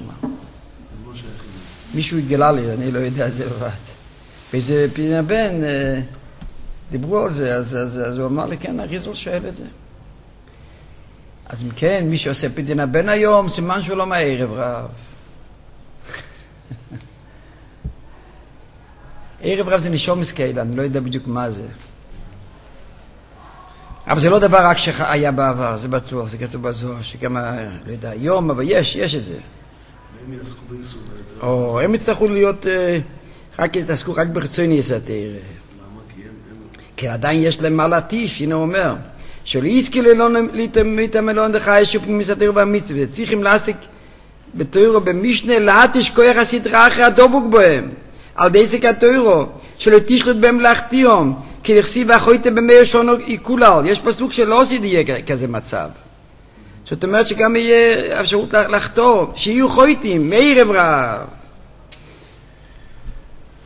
מישהו התגלה לי, אני לא יודע את זה לבד. ואיזה פדיון הבן, דיברו על זה, אז, אז, אז הוא אמר לי, כן, אריזל שואל את זה. אז אם כן, מי שעושה פדיון הבן היום, סימן שהוא לא מהערב רב. ערב רב זה נשום מסקיילה, אני לא יודע בדיוק מה זה. אבל זה לא דבר רק שהיה בעבר, זה בטוח, זה כתוב בזוהר, שגם, לא יודע, היום, אבל יש, יש את זה. הם יעסקו בייסוד. או, הם יצטרכו להיות, רק יתעסקו רק בחצוי ניסת. למה? כי הם... כי עדיין יש להם מה להתיש, הנה הוא אומר. שלא יזכי להתעמלון דחי שפנים מסתר במצווה. צריכים לעסק בתוירו במשנה להתיש כוח הסדרה אחרי הדובוק בהם. על דייסק התוירו, שלא תשלט בהם להחתיום. כי נכסיב ואחויתם במאיר שונו כולל. יש פסוק שלא עשית יהיה כזה מצב. זאת אומרת שגם יהיה אפשרות לחתום. שיהיו חויטים, מערב רב.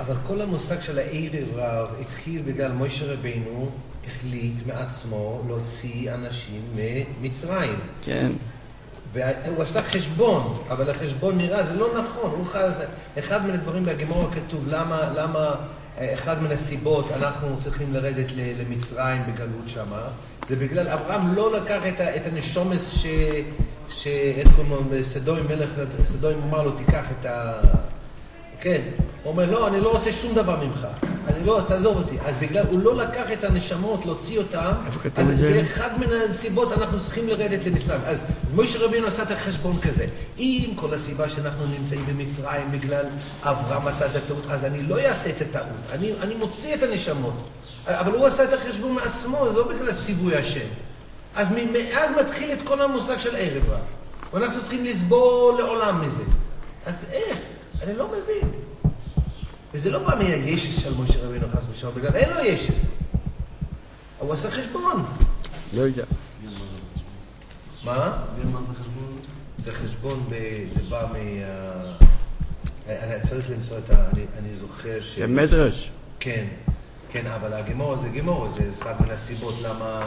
אבל כל המושג של הערב רב התחיל בגלל מוישה רבינו החליט מעצמו להוציא אנשים ממצרים. כן. והוא עשה חשבון, אבל החשבון נראה, זה לא נכון. הוא חז... אחד מן הדברים בגמרא כתוב, למה, למה אחד מן הסיבות אנחנו צריכים לרדת למצרים בגלות שמה, זה בגלל אברהם לא לקח את, ה... את הנשומס ש... ש... איך קוראים לו, סדום מלך, סדום אמר לו, תיקח את ה... כן, הוא אומר, לא, אני לא עושה שום דבר ממך, אני לא, תעזוב אותי. אז בגלל, הוא לא לקח את הנשמות, להוציא אותם, אז זה אחד מן הסיבות, אנחנו צריכים לרדת למצרים. אז מוישה רבינו עשה את החשבון כזה. אם כל הסיבה שאנחנו נמצאים במצרים בגלל אברהם עשה את הטעות, אז אני לא אעשה את הטעות, אני, אני מוציא את הנשמות. אבל הוא עשה את החשבון מעצמו, זה לא בגלל ציווי השם. אז מאז מתחיל את כל המושג של ערב רב. ואנחנו צריכים לסבול לעולם מזה. אז איך? אני לא מבין. וזה לא בא מהישס של משה רבינו חס ושלום, בגלל אין לו ישס. הוא עשה חשבון. לא יודע. מה? מי אמר את החשבון? זה חשבון, זה בא מה... אני צריך למצוא את ה... אני זוכר ש... זה מדרש. כן, כן, אבל הגמור זה גמור, זה אחד מן הסיבות למה...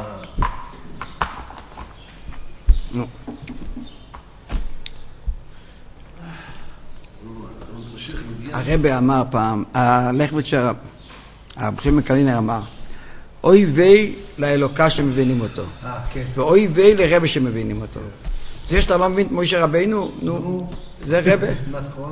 נו. הרבי אמר פעם, הלך ותשר, הרב מקלינר אמר, אוי ויי לאלוקה שמבינים אותו, אה, כן. ואוי ויי לרבי שמבינים אותו. זה שאתה לא מבין את מוישה רבינו, נו, זה רבי. נכון.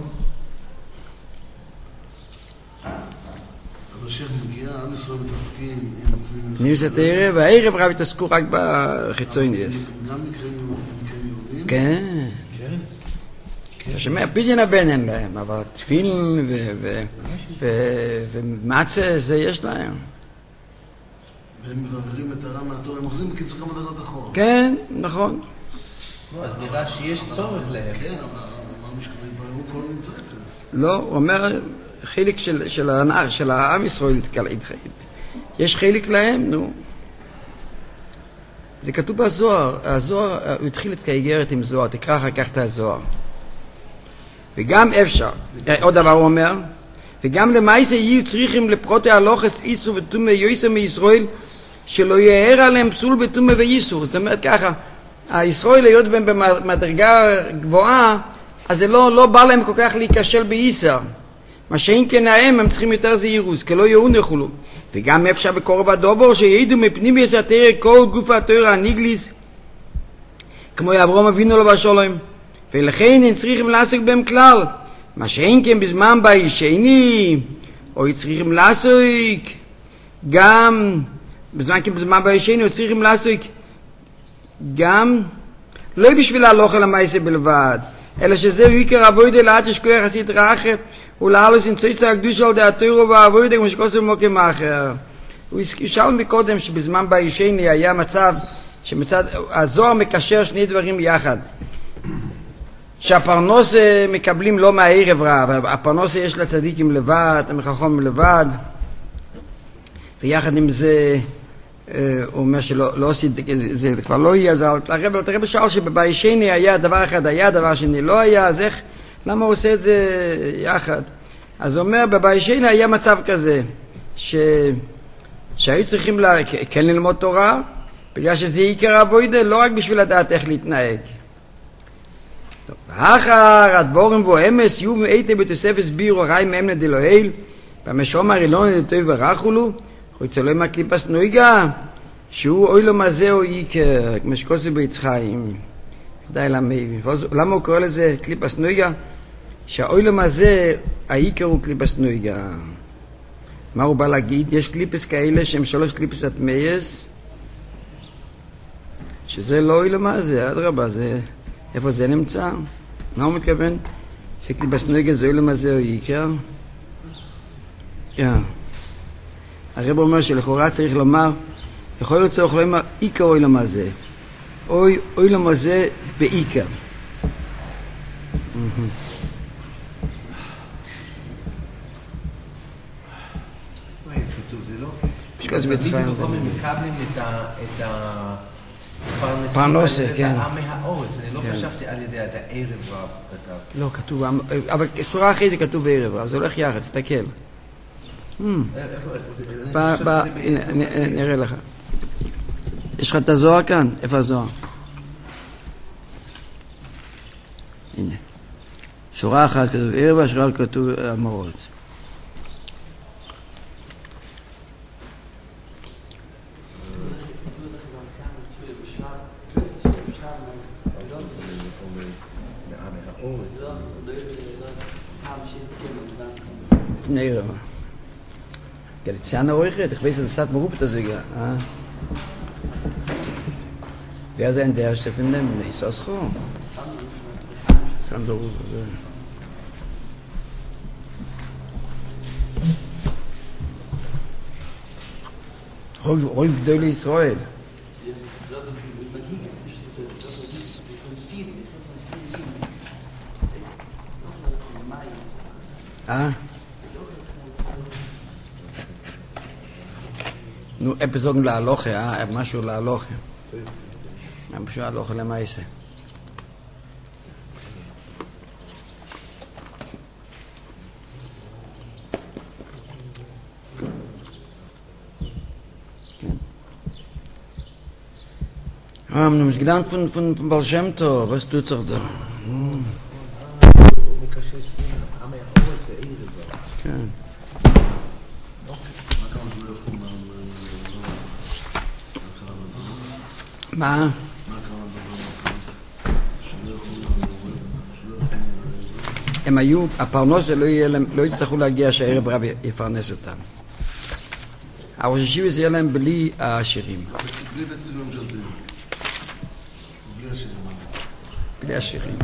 אז השייך מגיע, עם ישראל מתעסקים עם... ניוס את הערב, והערב רב התעסקו רק בחיצוניאס. גם מקרים יהודים? כן. כן. אתה שומע, פידין הבן אין להם, אבל תפילין ומצה זה יש להם. והם מבררים את הרע מהתורה, הם אוחזים בקיצור כמה דרגות אחורה. כן, נכון. אז נראה שיש צורך להם. כן, אבל מה משקרים, כל מיני צרצס. לא, הוא אומר, חלק של העם ישראל התחיל. יש חלק להם, נו. זה כתוב בזוהר, הזוהר, הוא התחיל את כאיגרת עם זוהר, תקרא אחר כך את הזוהר. וגם אפשר, עוד דבר הוא אומר, וגם למעשה יהיו צריכים לפרוטי הלוחס איסו ותומה יויסה מישראל, שלא יאר עליהם פסול בתומה ואיסו. זאת אומרת ככה, הישראל להיות בהם במדרגה גבוהה, אז זה לא, לא בא להם כל כך להיכשל באיסר. מה שאין כן ההם, הם צריכים יותר זהירוס, כי לא יאון יכולו. וגם אפשר בקורב הדובר, שיעידו מפנים יסתר כל גוף התורה הניגליס, כמו אברהם אבינו לו בשלום. ולכן הם צריכים לעסוק בהם כלל, מה שאין כן בזמן באיש שני, או צריכים לעסוק גם, בזמן כן בזמן באיש שני, או צריכים לעסוק גם, לא בשביל להלוך על המעשה בלבד, אלא שזהו עיקר עבודה לאט שכוח עשית רחה, ולעלוס נצויצה הקדושה על דעתו ועבודה כמו שכוסף מוקם אחר. הוא שאל מקודם שבזמן באיש שני היה מצב, שמצד הזוהר מקשר שני דברים יחד. שהפרנוס מקבלים לא מהערב רב, הפרנוס יש לצדיקים לבד, המחכום לבד, ויחד עם זה הוא אומר שלא לא עושה את זה, זה כבר לא יהיה, אז הרב, הרב שאל שבבאי שני היה דבר אחד, היה דבר שני לא היה, אז איך, למה הוא עושה את זה יחד? אז הוא אומר, בבאי שני היה מצב כזה, ש... שהיו צריכים לה... כן ללמוד תורה, בגלל שזה עיקר עבודה, לא רק בשביל לדעת איך להתנהג. ואחר הדבורים ואמס יהיו מאיתה בתוספת בירו ראי מאמנה דלוהיל במשום הרילון דתוי ורחולו חוץ אלוהים הקליפס נויגה שהוא אוילום הזה או עיקר כמו שכוסף ביצחיים די למה הוא קורא לזה קליפס נויגה? שהאוילום הזה העיקר הוא קליפס נויגה. מה הוא בא להגיד? יש קליפס כאלה שהם שלוש קליפס התמייס שזה לא אוילום הזה, אדרבה, זה איפה זה נמצא? מה הוא מתכוון? שקליפס נויגה זה אוילום הזה או עיקר? הרב אומר שלכאורה צריך לומר, יכול להיות צריך לומר עיקר אוילום הזה, אוילום הזה בעיקר. שכוס ביצחיים. מקבלים את ה... פרנסה, כן. מהאורץ, אני לא חשבתי על ידי את הערב רב כתב. לא, כתוב, אבל שורה אחרי זה כתוב בערב רב, זה הולך יחד, תסתכל. הנה, נראה לך. יש לך את הזוהר כאן? איפה הזוהר? הנה. שורה אחת כתוב ערב, שורה כתוב המורות. Nee, aber. Galizianer Räuche, ich weiß, das hat man ruft das sogar. Wer sein der erste von dem? Ist das so? San so rufen. Ruhig, ruhig, Döli Israel. אה? נו, אפזוג להלוכה, אה? משהו להלוכה. משהו להלוכה למעשה. Ah, man muss gedacht von von Baal Shem Tov, was tut sich da? כן. מה? הם היו, הפרנוס שלא יצטרכו להגיע שהערב רב יפרנס אותם. הראש השיבי זה יהיה להם בלי השירים. בלי תקציבים ממשלתיים. בלי השירים. בלי השירים.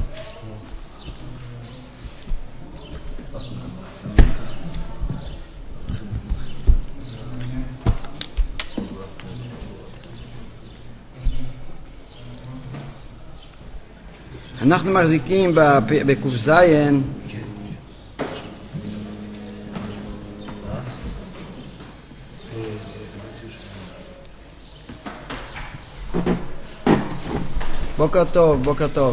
אנחנו מחזיקים בקוף זיין בוקר טוב, בוקר טוב.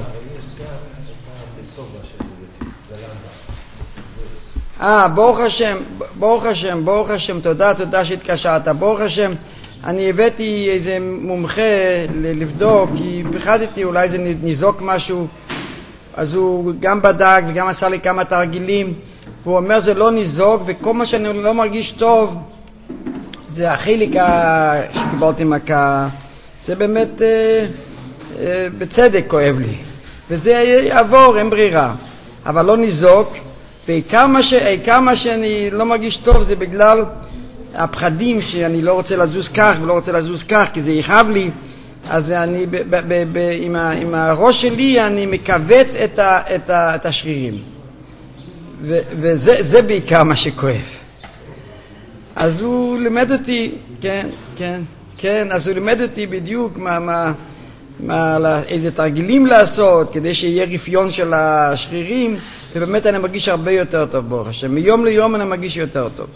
אה, ברוך השם, ברוך השם, ברוך השם, תודה, תודה שהתקשרת, ברוך השם. אני הבאתי איזה מומחה לבדוק, כי פחדתי אולי זה ניזוק משהו, אז הוא גם בדק וגם עשה לי כמה תרגילים, והוא אומר זה לא ניזוק, וכל מה שאני לא מרגיש טוב זה החלק שקיבלתי מכה, זה באמת אה, אה, בצדק כואב לי, וזה יעבור, אין ברירה, אבל לא ניזוק, ועיקר מה, ש... מה שאני לא מרגיש טוב זה בגלל הפחדים שאני לא רוצה לזוז כך ולא רוצה לזוז כך כי זה יכאב לי, אז אני ב- ב- ב- ב- עם, ה- עם הראש שלי אני מקווץ את, ה- את, ה- את השרירים, ו- וזה זה בעיקר מה שכואב. אז הוא לימד אותי, כן, כן, כן, אז הוא לימד אותי בדיוק מה, מה, מה, איזה תרגילים לעשות כדי שיהיה רפיון של השרירים, ובאמת אני מרגיש הרבה יותר טוב ברוך השם, מיום ליום אני מרגיש יותר טוב.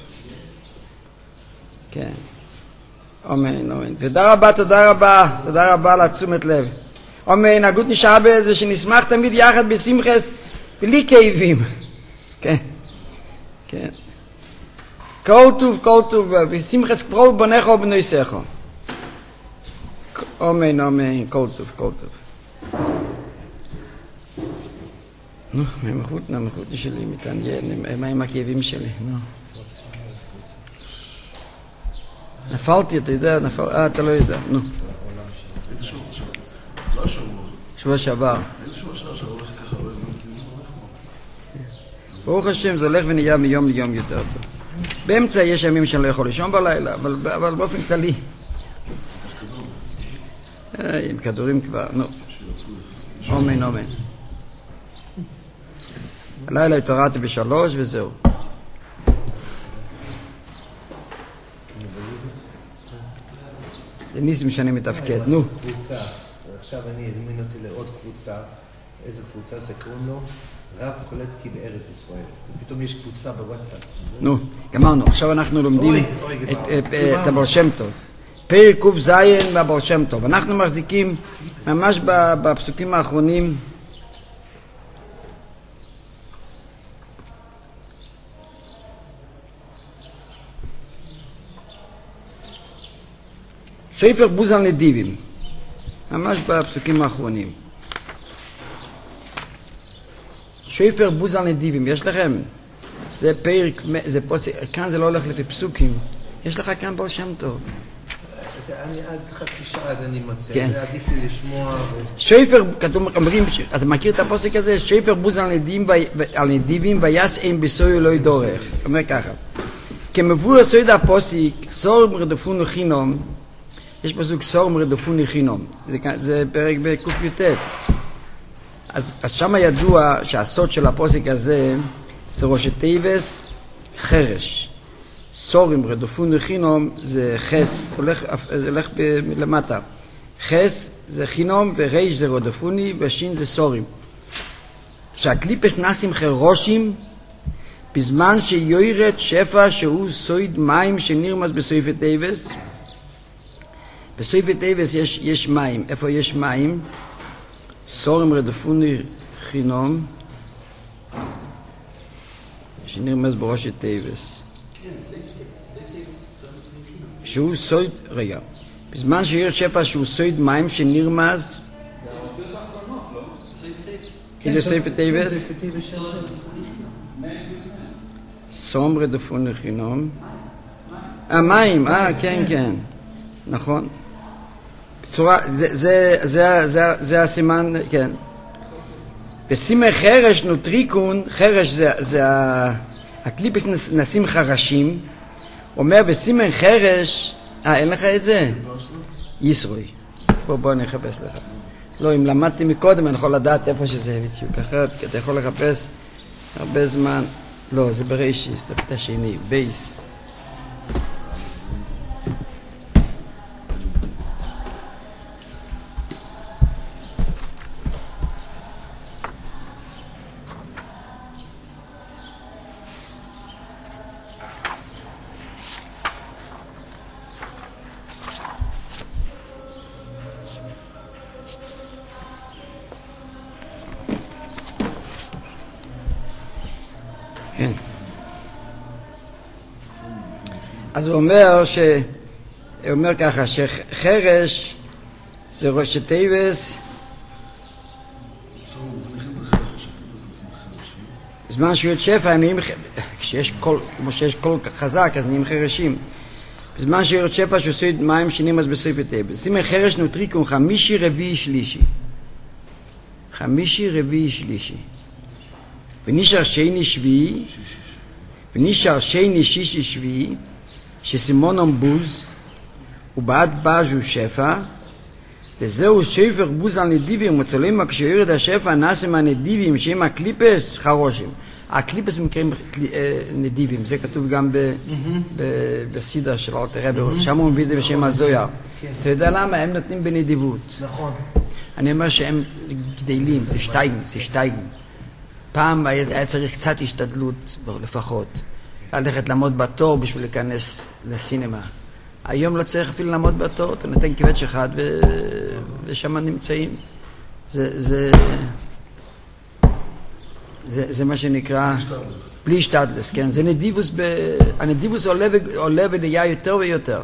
כן, אמן, אמן. תודה רבה, תודה רבה, תודה רבה על תשומת לב. אמן, הגות נשאר בזה שנשמח תמיד יחד בשמחס, בלי כאבים. כן, כן. כל טוב, כל טוב, בשמחס כל בונך ובנויסך. אמן, אמן, כל טוב, כל טוב. נו, מהמחות, מהמחות שלי מתעניין, מה עם הכאבים שלי, נו. נפלתי, אתה יודע, נפל... אה, אתה לא יודע, נו. איזה שבוע, שבוע. לא שבוע. שבוע שעבר. איזה שבוע שעבר שהולך ככה, לא הבנתי. ברוך השם, זה הולך ונהיה מיום ליום יותר טוב. באמצע יש ימים שאני לא יכול לישון בלילה, אבל, אבל באופן כללי. אה, עם כדורים כבר, נו. אמן, אמן. הלילה התעוררתי בשלוש וזהו. זה ניסים שאני מתפקד, נו. עכשיו אני הזמין אותי לעוד קבוצה, איזה קבוצה זה קוראים לו? רב קולצקי בארץ ישראל. פתאום יש קבוצה בוואטסאפ. נו, גמרנו, עכשיו אנחנו לומדים את הבעל שם טוב. פרק קוף זיין והבעל שם טוב. אנחנו מחזיקים ממש בפסוקים האחרונים שויפר בוז על נדיבים, ממש בפסוקים האחרונים. שויפר בוז על נדיבים, יש לכם? זה פרק, זה פוסק, כאן זה לא הולך לפי פסוקים. יש לך כאן בעל שם טוב. אני אז חצי שעה אני מצא, כן. זה עדיף לי לשמוע. שויפר, כתוב, אומרים, אתה מכיר את הפוסק הזה? שויפר בוז על נדיבים, על נדיבים ויס אין בסוי לא ידורך. אומר ככה. כמבוא סויד הפוסק, סור מרדפון חינום, יש פסוק סור מרדפון חינום. זה, זה פרק בק"ט. אז, אז שם ידוע שהסוד של הפוסק הזה זה ראשי תיבס חרש. סורים רדפון חינום זה חס, זה הולך, זה הולך למטה. חס זה חינום וריש זה רדפוני ושין זה סורים. שהקליפס נסים חרושים בזמן שיוירד שפע שהוא סויד מים שנרמז בסויפת תיבס. בסויפת תיבס יש, יש מים. איפה יש מים? סורים רדפוני חינום שנרמז בראשי תיבס. שהוא סויד, רגע, בזמן שירד שפע שהוא סויד מים שנרמז, איזה סויפת תיבס? סום רדפון לחינום. אה, מים, אה, כן, כן, נכון. בצורה, זה, זה, זה, זה, זה הסימן, כן. בסימי חרש נוטריקון, חרש זה, זה הקליפס נשים חרשים, אומר בסימן חרש, אה, אין לך את זה? ישרוי. בוא, בוא נחפש לך. לא, אם למדתי מקודם, אני יכול לדעת איפה שזה בדיוק. אחרת, כי אתה יכול לחפש הרבה זמן. לא, זה בראשיס, תפתח שני, בייס. כן. אז הוא אומר ש... הוא אומר ככה, שחרש זה ראשי תיבס, בזמן שיהיה שפע, הם נהיים, כשיש קול, כמו שיש קול חזק, אז נהיים חרשים. בזמן שיהיה שפע שעושה מים שנים, אז בסויפת תיבס. שימי חרש נוטריקון חמישי רביעי שלישי. חמישי רביעי שלישי. ונשאר שני שביעי, ונשאר שני שישי שביעי, שסימונום בוז, ובעד בז'ו שפע, וזהו שפר בוז על נדיבים, מצולים כשיורד השפע נעשה מהנדיבים, שהם הקליפס חרושים. הקליפס מקרים נדיבים, זה כתוב גם בסידה של אלתר רבי, שם הוא מביא את זה בשם הזויר. אתה יודע למה? הם נותנים בנדיבות. נכון. אני אומר שהם גדלים, זה שטייגן, זה שטייגן. פעם היה צריך קצת השתדלות, לפחות. ללכת לעמוד בתור בשביל להיכנס לסינמה. היום לא צריך אפילו לעמוד בתור, אתה נותן קבץ אחד ו... ושם נמצאים. זה, זה, זה, זה מה שנקרא... בלי שטדלס, כן. זה נדיבוס, ב... הנדיבוס עולה, ו... עולה ונהיה יותר ויותר.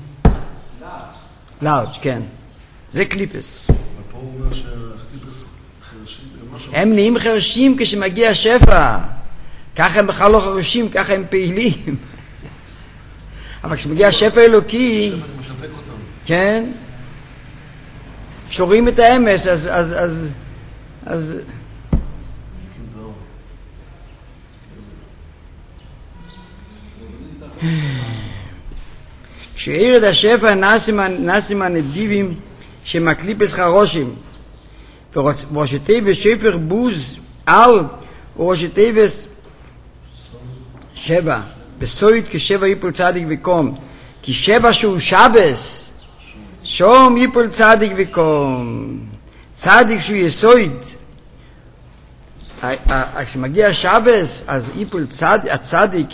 לארג', כן. זה קליפס. ופה הוא אומר שהקליפס חרשים, הם נהיים חרשים כשמגיע השפע. ככה הם בכלל לא חרשים, ככה הם פעילים. אבל כשמגיע השפע אלוקי, השפע משתק אותם. כן, שורים את האמס, אז, אז, אז, אז, כשירד השפע נעשים הנדיבים שמקליפס חרושים, וראשי תיבס שפר בוז על וראשי תיבס שבע, בסויד כשבע יפול צדיק וקום, כי שבע שהוא שבס, שום יפול צדיק וקום, צדיק שהוא יסויד. כשמגיע שבס, אז יפול צדיק, הצדיק,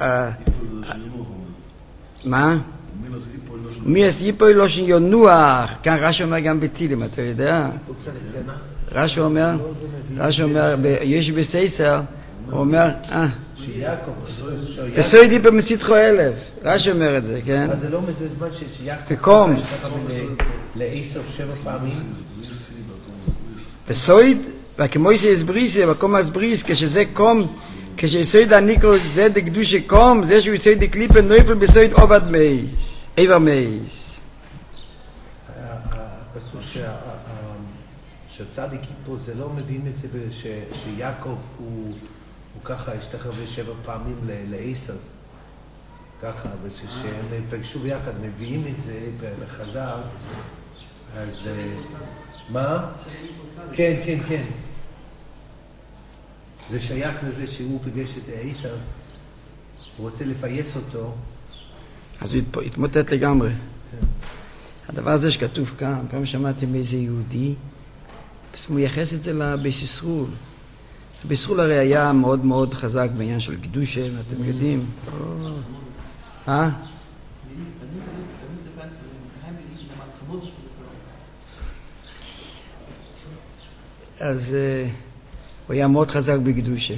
מה? מי אז יפול לא שיונוח, כאן רש"י אומר גם בתהילים, אתה יודע? רש"י אומר, רש"י אומר, יש בסייסר, הוא אומר, אה, שיעקב, בסוי דיבר מציתחו אלף, רש"י אומר את זה, כן? אז זה לא מזה זמן שיעקב וקום. לעשר שבע פעמים? וסויד, וכמויסי הסבריסי, מקום הסבריס, כשזה קום, כשיסויד הניקרו זה דקדושי קום, זה שהוא יסויד דקליפה נויפל בסויד עובד מייס, עבר מייס. הפסוק שהצדיק פה, זה לא מבין את זה שיעקב הוא ככה השתחרר שבע פעמים לעשר, ככה, ושהם פגשו ביחד, מביאים את זה בחז"ל, אז מה? כן, כן, כן. זה שייך לזה שהוא פגש את העשר, הוא רוצה לפייס אותו. אז הוא התמוטט לגמרי. הדבר הזה שכתוב כאן, פעם שמעתי מאיזה יהודי, הוא מייחס את זה לבייס ישרול. בייס ישרול הרי היה מאוד מאוד חזק בעניין של קדושה, אתם יודעים. אה? אז הוא היה מאוד חזק בקדושה.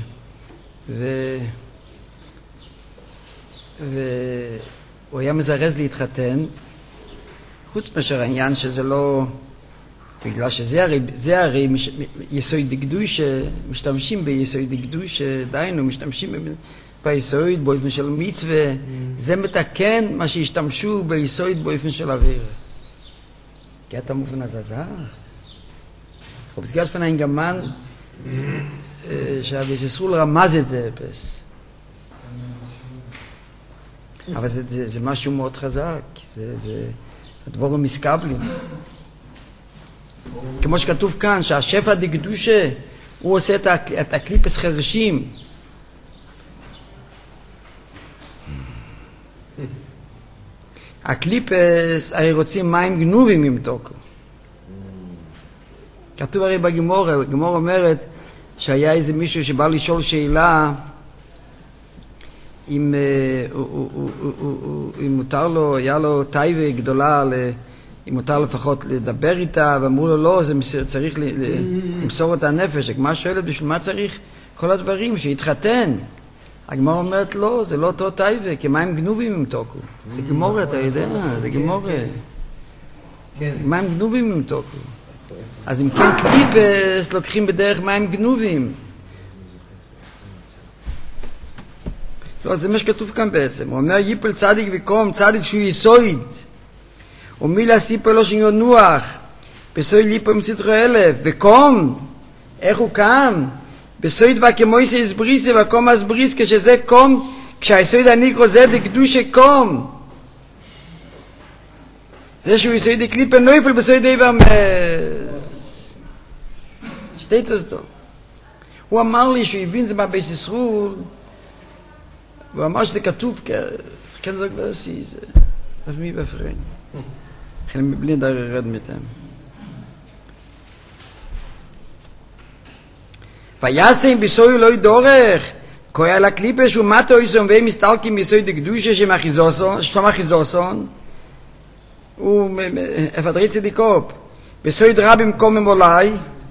והוא היה מזרז להתחתן, חוץ מאשר העניין שזה לא, בגלל שזה הרי, זה הרי יסוד דקדושה, משתמשים ביסוד דקדושה, דיינו, משתמשים ביסוד באופן של מצווה, זה מתקן מה שהשתמשו ביסוד באופן של אוויר. כי אתה מובן הזה זך. בסגירת פנאים גמן, שהביססרול רמז את זה אפס. אבל זה, זה, זה משהו מאוד חזק, זה, זה הדבורים מסקבלים. כמו שכתוב כאן, שהשפע דקדושה, הוא עושה את, את הקליפס חרשים. הקליפס הרי רוצים מים גנובים עם תוקו. כתוב הרי בגמור, הגמור אומרת שהיה איזה מישהו שבא לשאול שאלה אם, אם מותר לו, היה לו טייבה גדולה, אם מותר לפחות לדבר איתה, ואמרו לו לא, זה צריך למסור את הנפש. הגמרא שואלת בשביל מה צריך כל הדברים, שיתחתן. הגמרא אומרת לא, זה לא אותו טייבה, כי מים גנובים עם תוקו. זה גמורה, אתה יודע, זה גמורה. מים גנובים עם תוקו. אז אם כן קליפס לוקחים בדרך מים גנובים. לא, זה מה שכתוב כאן בעצם. הוא אומר ייפל צדיק וקום, צדיק שהוא יסויד. ומילה סיפר לו שינוח. בסויד ליפל מציתחו אלף. וקום. איך הוא קם? בסויד וכמויסי הסבריסי וקום הסבריס כשזה קום, כשהיסויד הניקרו זה דקדושה קום. זה שהוא יסויד דקליפה נויפל בסויד עבר מס. שתי תוסדות. הוא אמר לי שהוא הבין זה מהבייס ישרול, והוא אמר שזה כתוב, כן זו כבר עשי, זה רב מי בפרין. לכן מבלי דר ירד מתם. ויעשם בסוי לא ידורך, קויה לקליפה שהוא מטו איסום והם מסתלקים בסוי דקדושה ששום אחיזוסון, הוא אפדרי צדיקופ, בסוי דרבים קומם אולי,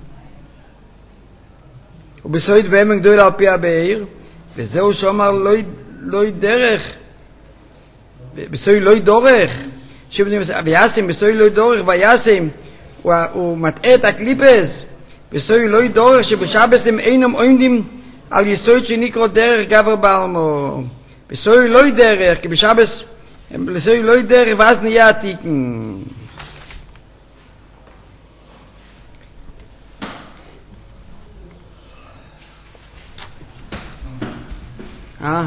ובסוי דבהם גדול על פי הבאר, וזהו שאומר לא ידרך, בסוי לא ידורך, ויעשם בסוי לא ידורך, ויעשם, הוא מטעה את הקליפס, בסוי לא ידורך שבשבס הם אינם עומדים על יסוד שנקרא דרך גבר בעלמו. בסוי לא ידרך, כי בשבס בסוי לא ידרך ואז נהיה עתיקן. אה?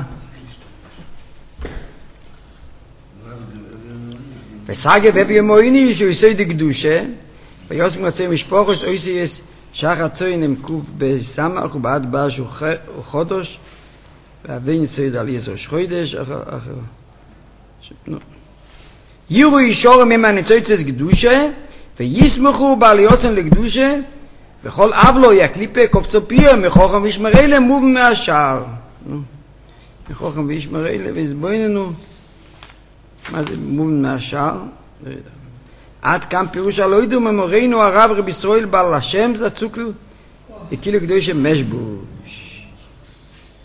וסגה וביא מויני שהוא יסוד דקדושה, ויוסק מצוי משפוחס אויסיס שחר צוין עם קוף בסמך ובעד באש וחודש ואבין יצויד על יסר שחוידש אחר ירו ישור ממני צויצס קדושה ויסמכו בעל יוסן לקדושה וכל אבלו יקליפה קופצו פיה מחוכם וישמרי מוב מהשאר מחוכם וישמרי ויסבויננו מה זה מוב מהשאר? לא יודע עד כאן פירוש הלא ידעו ממורינו הרב רבי ישראל בעל השם זה צוקל וכאילו כדי שמשבוש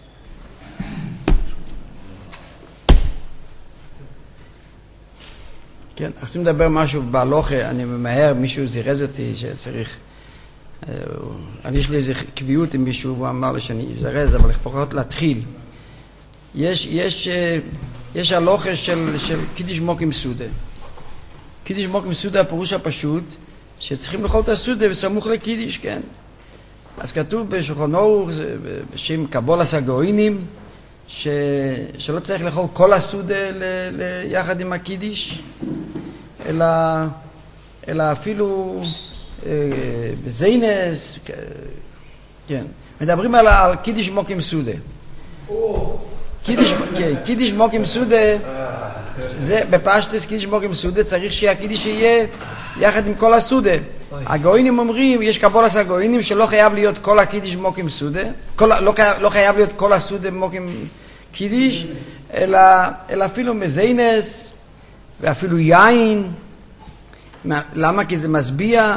כן, רוצים לדבר משהו בהלוכה, אני ממהר, מישהו זירז אותי שצריך, אני יש לי איזו קביעות עם מישהו, הוא אמר לי שאני אזרז, אבל לפחות להתחיל. יש, יש, יש הלוכה של, של קידיש מוקים סודה. קידיש מוקים סודה, הפירוש הפשוט, שצריכים לאכול את הסודה וסמוך לקידיש, כן. אז כתוב בשולחן ערוך, בשם קבולת הגאונים, ש... שלא צריך לאכול כל הסודה ל... ל... יחד עם הקידיש, אלא, אלא אפילו אה, בזיינס, כן. מדברים על, על קידיש מוקים סודה. קידיש, כן, קידיש מוקים סודה, זה בפשטס קידיש מוקים סודה, צריך שהקידיש יהיה יחד עם כל הסודה. הגאונים אומרים, יש קבולת הגאונים שלא חייב להיות כל הקידיש מוקים סודה, כל, לא, לא חייב להיות כל הסודה מוקים קידיש, אלא, אלא אפילו מזיינס, ואפילו יין. למה? כי זה משביע.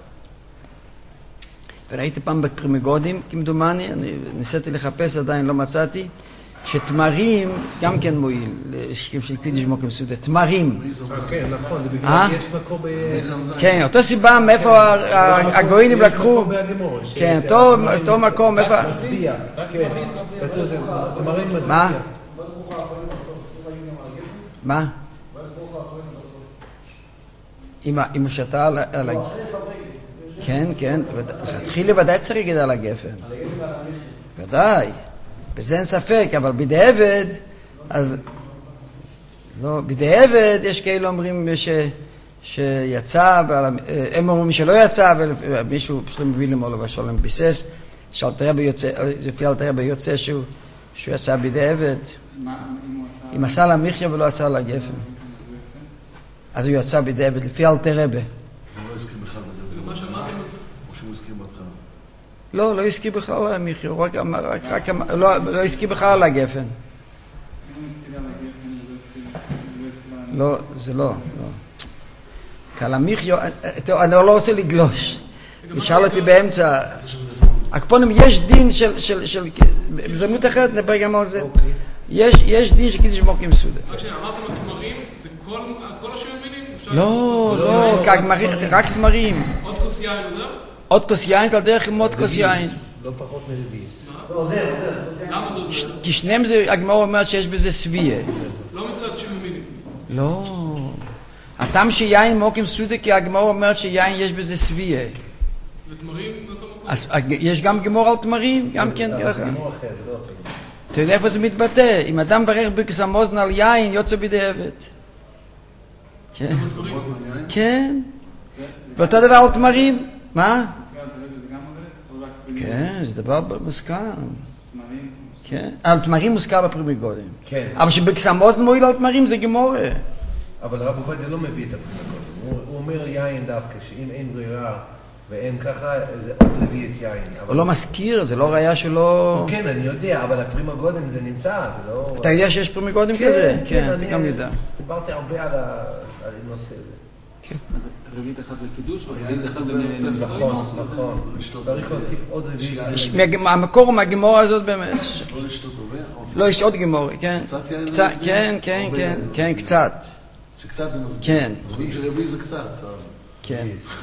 וראיתי פעם בפרימגודים, כמדומני, אני ניסיתי לחפש, עדיין לא מצאתי, שתמרים גם כן מועיל, לשקים של קידיש מוקים סודה, תמרים. כן, נכון, זה בגלל יש מקור ב... כן, אותו סיבה מאיפה הגוינים לקחו, כן, אותו מקום, מאיפה... משביע, כן, תמרים משביע. מה? מה? אם הוא שתה על... כן, כן, תתחיל לוודאי צריך להגיד על הגפן. ודאי. בזה אין ספק, אבל בדיעבד, אז, לא, בדיעבד יש כאלה אומרים ש, שיצא, הם אומרים שלא יצא, ומישהו פשוט מביא למולו ושולם ביסס, שאלתריה ביוצא, לפי אלתריה ביוצא שהוא, שהוא יצא בדיעבד, אם עשה לה מיחיה ולא עשה לה גפן. אז הוא יצא בדיעבד, לפי אלתריה ב. הוא לא הסכים בכלל לדבר בהתחלה, או שהוא הסכים בהתחלה? לא, לא הסכים בכלל על המיחיה, הוא רק אמר, רק, רק, לא, לא הסכים בכלל על הגפן. לא, זה לא, לא. כי על המיחיה, אני לא רוצה לגלוש. ישאל אותי באמצע. הקפונים, יש דין של, של, של, בזדמנות אחרת, נדבר גם על זה. יש, יש דין של קידיש מוקים סודה. רק שאמרתם על תמרים, זה כל, כל השם מינים? לא, לא, רק תמרים. עוד כוס יין וזהו? עוד כוס יין זה על דרך עם עוד כוס יין. לא פחות מרביס. לא, עוזר, עוזר. למה זה עוזר? כי שניהם זה, הגמרא אומרת שיש בזה סבייה. לא מצד שמינים. לא. הטעם שיין מוקים סודה, כי הגמרא אומרת שיין יש בזה סבייה. ותמרים באותו מקום? אז יש גם גמור על תמרים, גם כן ככה. גמור אחר, זה לא אחר. אתה יודע איפה זה מתבטא? אם אדם ברך ברכס המאזן על יין, יוצא בדיעבד. כן. כן. ואותו דבר על תמרים. מה? כן, זה דבר מוסכם. כן. על תמרים מוזכר בפרימגודים. כן. אבל שברכס המאזן מועיל על תמרים זה גמור. אבל רב עובדיה לא מביא את הפרימגודים. הוא אומר יין דווקא, שאם אין ברירה ואין ככה, זה עוד רביעי יין. הוא לא מזכיר, זה לא ראייה שלא... כן, אני יודע, אבל הפרימגודים זה נמצא, זה לא... אתה יודע שיש פרימגודים כזה? כן, אתה גם יודע. דיברתי הרבה על הנושא הזה. אז רביעית אחת לקידוש, ורביעית אחת לנסות. נכון, נכון. צריך להוסיף עוד רביעית. המקור מהגמורה הזאת באמת. לא לשתות הרבה? לא, יש עוד גמורה, כן. קצת יין? כן, כן, כן, כן, קצת. שקצת זה מסביר. כן. אז רואים שרביעי זה קצת. כן.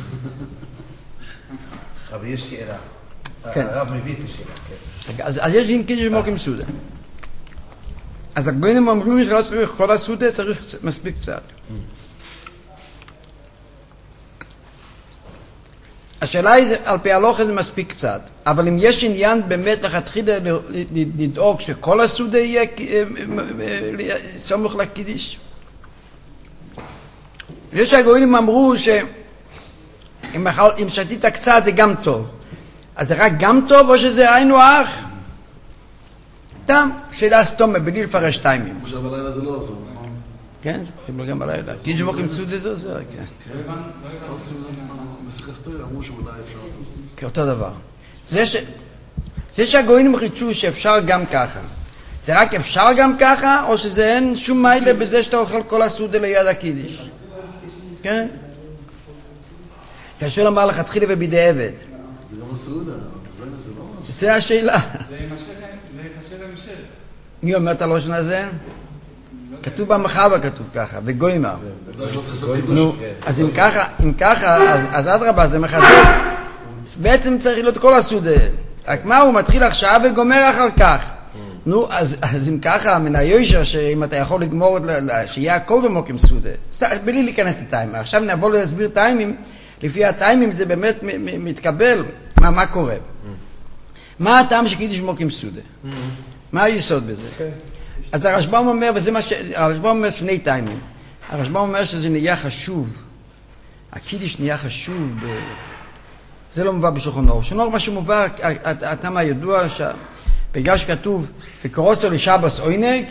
אבל יש שאלה. כן. הרב מביא את השאלה, כן. אז יש דין קידיש מוקים סודה. אז הגבוהים אומרים שלא צריך כל הסודה, צריך מספיק קצת. השאלה היא, על פי הלוכה זה מספיק קצת, אבל אם יש עניין באמת לכתחילה לדאוג שכל הסודה יהיה סמוך לקידיש. יש הגויים אמרו שאם שתית קצת זה גם טוב. אז זה רק גם טוב או שזה היינו אח? תם, שאלה סתומה, בלי לפרש טיימים. עכשיו בלילה זה לא עוזר, נכון? כן, זה פחות גם בלילה. קידיש מוקים סודה זה עוזר, כן. לא עושים את זה בסכסטריה, אמרו שאולי אפשר לעשות. כאותו דבר. זה שהגויים חידשו שאפשר גם ככה. זה רק אפשר גם ככה, או שזה אין שום מיילה בזה שאתה אוכל כל הסודה ליד הקידיש? כן? קשה לומר לך, תחילה ובדיעבד. זה גם הסעודה, זה לא... זה השאלה. זה ייחשב המשך. מי אומר את הלושן הזה? כתוב במחבר, כתוב ככה, וגוימר. זה לא צריך לעשות טיבוש. נו, אז אם ככה, אם ככה, אז אדרבה, זה מחזק. בעצם צריך להיות כל הסודה. רק מה, הוא מתחיל עכשיו וגומר אחר כך. נו, אז אם ככה, מן היושר, שאם אתה יכול לגמור, שיהיה הכל במוקים סודה. בלי להיכנס לטיימר. עכשיו נבוא להסביר טיימים. לפי הטיימים זה באמת מתקבל. מה קורה? מה הטעם שקידיש מוקים סודה? מה היסוד בזה? אז הרשב"ם אומר, וזה מה ש... הרשב"ם אומר שני טיימים. הרשב"ם אומר שזה נהיה חשוב. הקידיש נהיה חשוב ב... זה לא מובא בשולחן אור. בשולחן אור מה שמובא, הטעם הידוע, בגלל שכתוב, וקורוסו לשבס אוינג,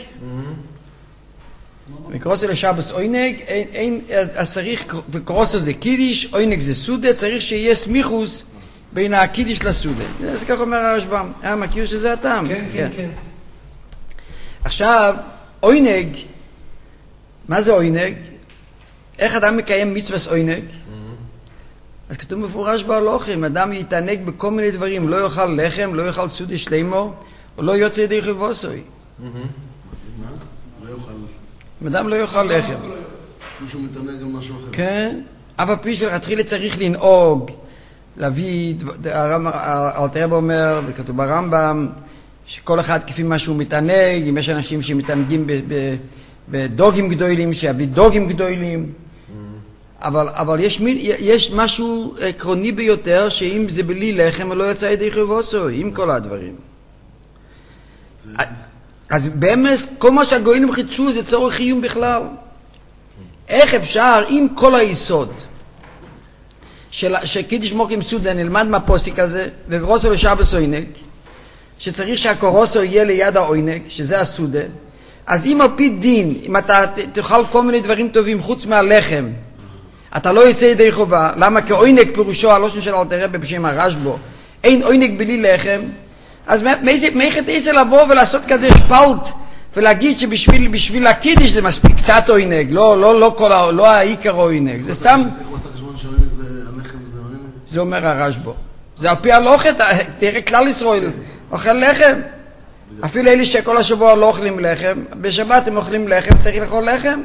וקורוסו לשבס אוינג, אין, אז צריך, וקורוסו זה קידיש, אוינג זה סודה, צריך שיהיה סמיכוס בין הקידיש לסודה. זה כך אומר הרשב"ם. היה מכיר שזה הטעם? כן, כן, כן. עכשיו, אוינג, מה זה אוינג? איך אדם מקיים מצווה אוינג? אז כתוב מפורש בהלוכים, אדם יתענג בכל מיני דברים, לא יאכל לחם, לא יאכל סודי שלמו, או לא יוצא ידי חבוסוי. מה? לא יאכל... אדם לא יאכל לחם. אפילו שהוא מתענג על משהו אחר. כן, אף הפי שלכתחילה צריך לנהוג, להביא, אלתר רבי אומר, וכתוב ברמב"ם, שכל אחד כפי מה שהוא מתענג, אם יש אנשים שמתענגים בדוגים גדולים, שיביא דוגים גדולים, אבל, אבל יש, יש משהו עקרוני ביותר, שאם זה בלי לחם, לא יצא ידי חבוסו, עם כל הדברים. זה... אז באמת, כל מה שהגויים חידשו זה צורך חיום בכלל. איך אפשר, עם כל היסוד, של, שקידיש מוקים סודה נלמד מהפוסק הזה, וקורוסו לשבס אוינג, שצריך שהקורוסו יהיה ליד האוינג, שזה הסודה, אז אם על פי דין, אם אתה תאכל כל מיני דברים טובים חוץ מהלחם, אתה לא יוצא ידי חובה. למה? כי אוינג פירושו, הלושן של אלתר רבי בשם הרשב"א, אין אוינג בלי לחם. אז מאיכת איזה לבוא ולעשות כזה שפלט, ולהגיד שבשביל בשביל הקידיש זה מספיק קצת אוינג, לא, לא, לא, כל, לא העיקר אוינג. זה סתם... איך הוא עשה חשבון שאוינג זה הלחם זה אוינג? זה אומר הרשב"א. זה על פי הלוכת, תראה כלל ישראל, אוכל לחם. אפילו אלה שכל השבוע לא אוכלים לחם, בשבת הם אוכלים לחם, צריך לאכול לחם.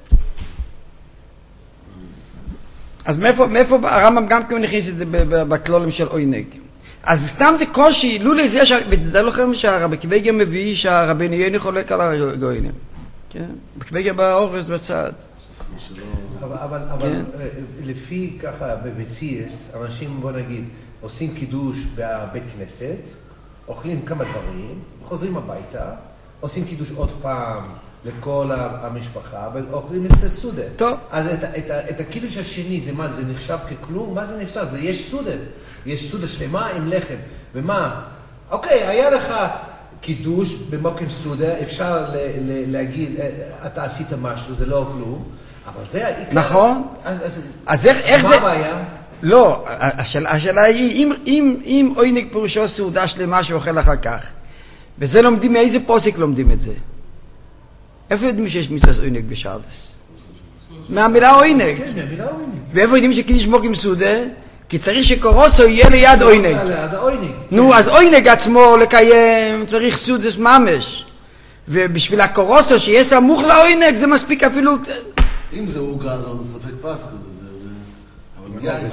אז מאיפה, מאיפה הרמב"ם גם כן נכניס את זה בכלולים של אוינג. אז סתם זה קושי, לולי זה, ותדע לכם שהרבי כבגיה מביא שהרבי נהייני חולק על הגוינים. כן? בכבגיה באורס בצד. אבל, אבל, אבל לפי ככה בבציאס, אנשים בוא נגיד, עושים קידוש בבית כנסת, אוכלים כמה דברים, חוזרים הביתה, עושים קידוש עוד פעם, לכל המשפחה, ואוכלים את זה סודה. טוב. אז את, את, את הקידוש השני, זה מה? זה נחשב ככלום? מה זה נחשב? זה יש סודה. יש סודה שלמה עם לחם. ומה? אוקיי, היה לך קידוש במוקים סודה, אפשר ל, ל, להגיד, אתה עשית משהו, זה לא כלום, אבל זה העיקר. נכון. אז, אז, אז איך, איך מה זה... הבעיה? לא, השאלה, השאלה היא, אם, אם, אם אוינג פירושו סעודה שלמה שאוכל אחר כך, וזה לומדים, מאיזה פוסק לומדים את זה? איפה יודעים שיש מצוות אוינג בשבס? מהמילה אוינג. כן, מהמילה אוינג. ואיפה יודעים שקידיש מוקים סודה? כי צריך שקורוסו יהיה ליד אוינג. נו, אז אוינג עצמו לקיים, צריך סודס ממש. ובשביל הקורוסו שיהיה סמוך לאוינג, זה מספיק אפילו... אם זה עוגה, זה עוד ספק פס כזה, זה... אבל יין,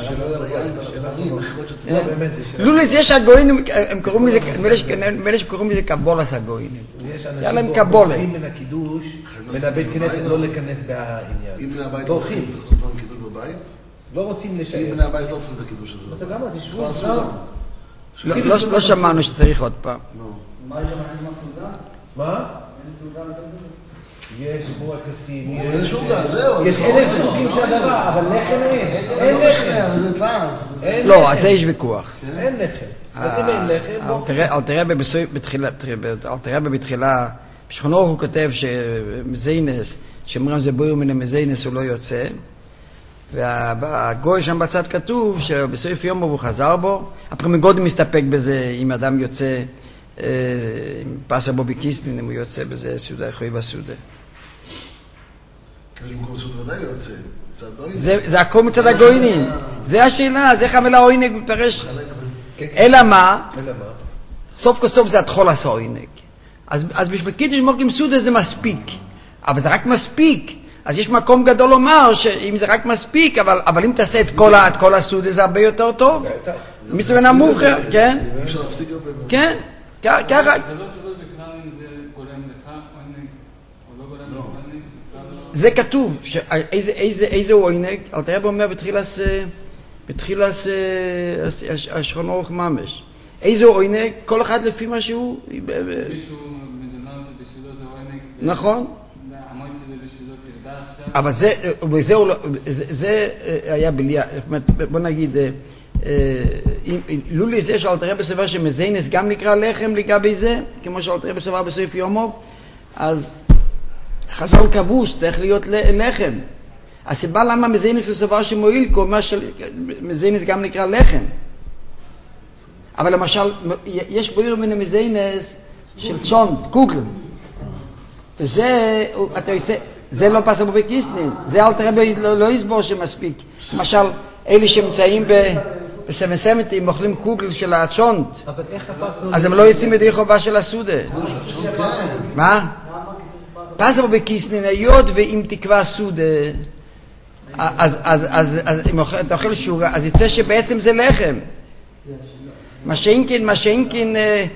לולי זה שהגויים, הם קוראים לזה, מאלה שקוראים לזה קבולס הגויים. יש היה להם אנשים קבולה. בורחים מן הקידוש, מן הבית כנסת לא להיכנס בעניין. אם בני הבית לא צריכים, צריך לעשות פעם קידוש בבית? לא רוצים לשאר. אם בני הבית לא צריכים את הקידוש הזה. אתה גם, תשבו. לא שמענו שצריך עוד פעם. מה יש שם עם הסעודה? מה? אין סעודה יותר בזה? יש בורקסים, יש עוגה, זהו. יש אלף סוגים של דבר, אבל לחם אין. אין לחם. אבל זה פס. לא, אז זה יש ויכוח. אין לחם. אם אין לחם, אלתר רבי בתחילה, בשכונו הוא כותב שמזיינס, שאומרים זה בויר מן המזיינס הוא לא יוצא, והגוי שם בצד כתוב שבסוף יום הוא חזר בו, הפרמיגודים מסתפק בזה אם אדם יוצא, אם פסה בו בקיסטין, אם הוא יוצא בזה סעודה, יכוי בסעודה. יש מקום סעודה ודאי יוצא. זה הכל מצד הגוינים. זה השאלה, אז איך המילה אוינג מפרש? אלא מה? סוף כל סוף זה התחול עשה אוינג. אז בשביל קידיש מוקים סעודה זה מספיק. אבל זה רק מספיק. אז יש מקום גדול לומר שאם זה רק מספיק, אבל, אבל אם תעשה את כל, את כל הסעודה זה הרבה יותר טוב. מצווה נמוכה, כן? אי אפשר להפסיק הרבה. כן, ככה. זה לא תלוי בכלל אם זה גולם לך עונג או לא גולם לך עונג. זה כתוב, איזה הוא עונג, אל תראה אומר בתחילת בתחילת השכון אורך ממש. איזה הוא עונג, כל אחד לפי מה שהוא. מישהו מזונות בשבילו זה עונג. נכון. המועצה זה בשבילו תרדה עכשיו. אבל זה, וזה, זה היה בליה, בוא נגיד, לולי זה שאל תראה בסבר שמזיינס גם נקרא לחם לגבי זה, כמו שאל תראה בסבר בסוף יומו, אז חז"ל קבעו שצריך להיות לחם. הסיבה למה מזיינס הוא סבר שמועיל, כי אומר שמזיינס גם נקרא לחם. אבל למשל, יש בויר מן המזיינס של צ'ונט, קוקל. וזה, אתה יוצא, זה לא פסק בקיסנין, זה אל תראה לא, לא יסבור שמספיק. למשל, אלה שנמצאים בסמסמתים, אוכלים קוקל של הצ'ונט, אז הם לא יוצאים ידי חובה של הסעודה. מה? פסק בקיסנין, היות ואם תקבע סעודה, אז, אז, אז, אז אם אתה אוכל שורה, אז יצא שבעצם זה לחם. מה שאינקין, מה שאינקין,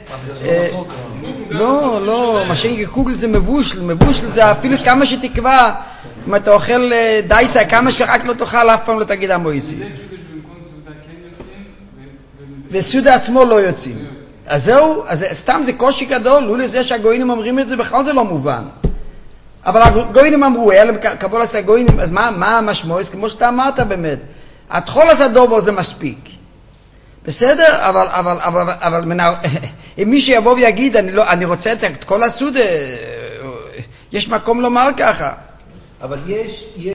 לא, לא, מה שאינקין קוגל זה מבושל, מבושל זה אפילו כמה שתקבע, אם אתה אוכל דייסה, כמה שרק לא תאכל, אף פעם לא תגיד המויסי. וסעודה עצמו לא יוצאים. אז זהו, אז סתם זה קושי גדול, לא לזה שהגוינים אומרים את זה, בכלל זה לא מובן. אבל הגוינים אמרו, היה קבול עשה הגוינים, אז מה, מה המשמעות? כמו שאתה אמרת באמת, התחול הזה דובו זה מספיק. בסדר? אבל, אבל, אבל, אבל, מנע... אם מי שיבוא ויגיד, אני, לא, אני רוצה את כל הסעודה, יש מקום לומר ככה. אבל יש...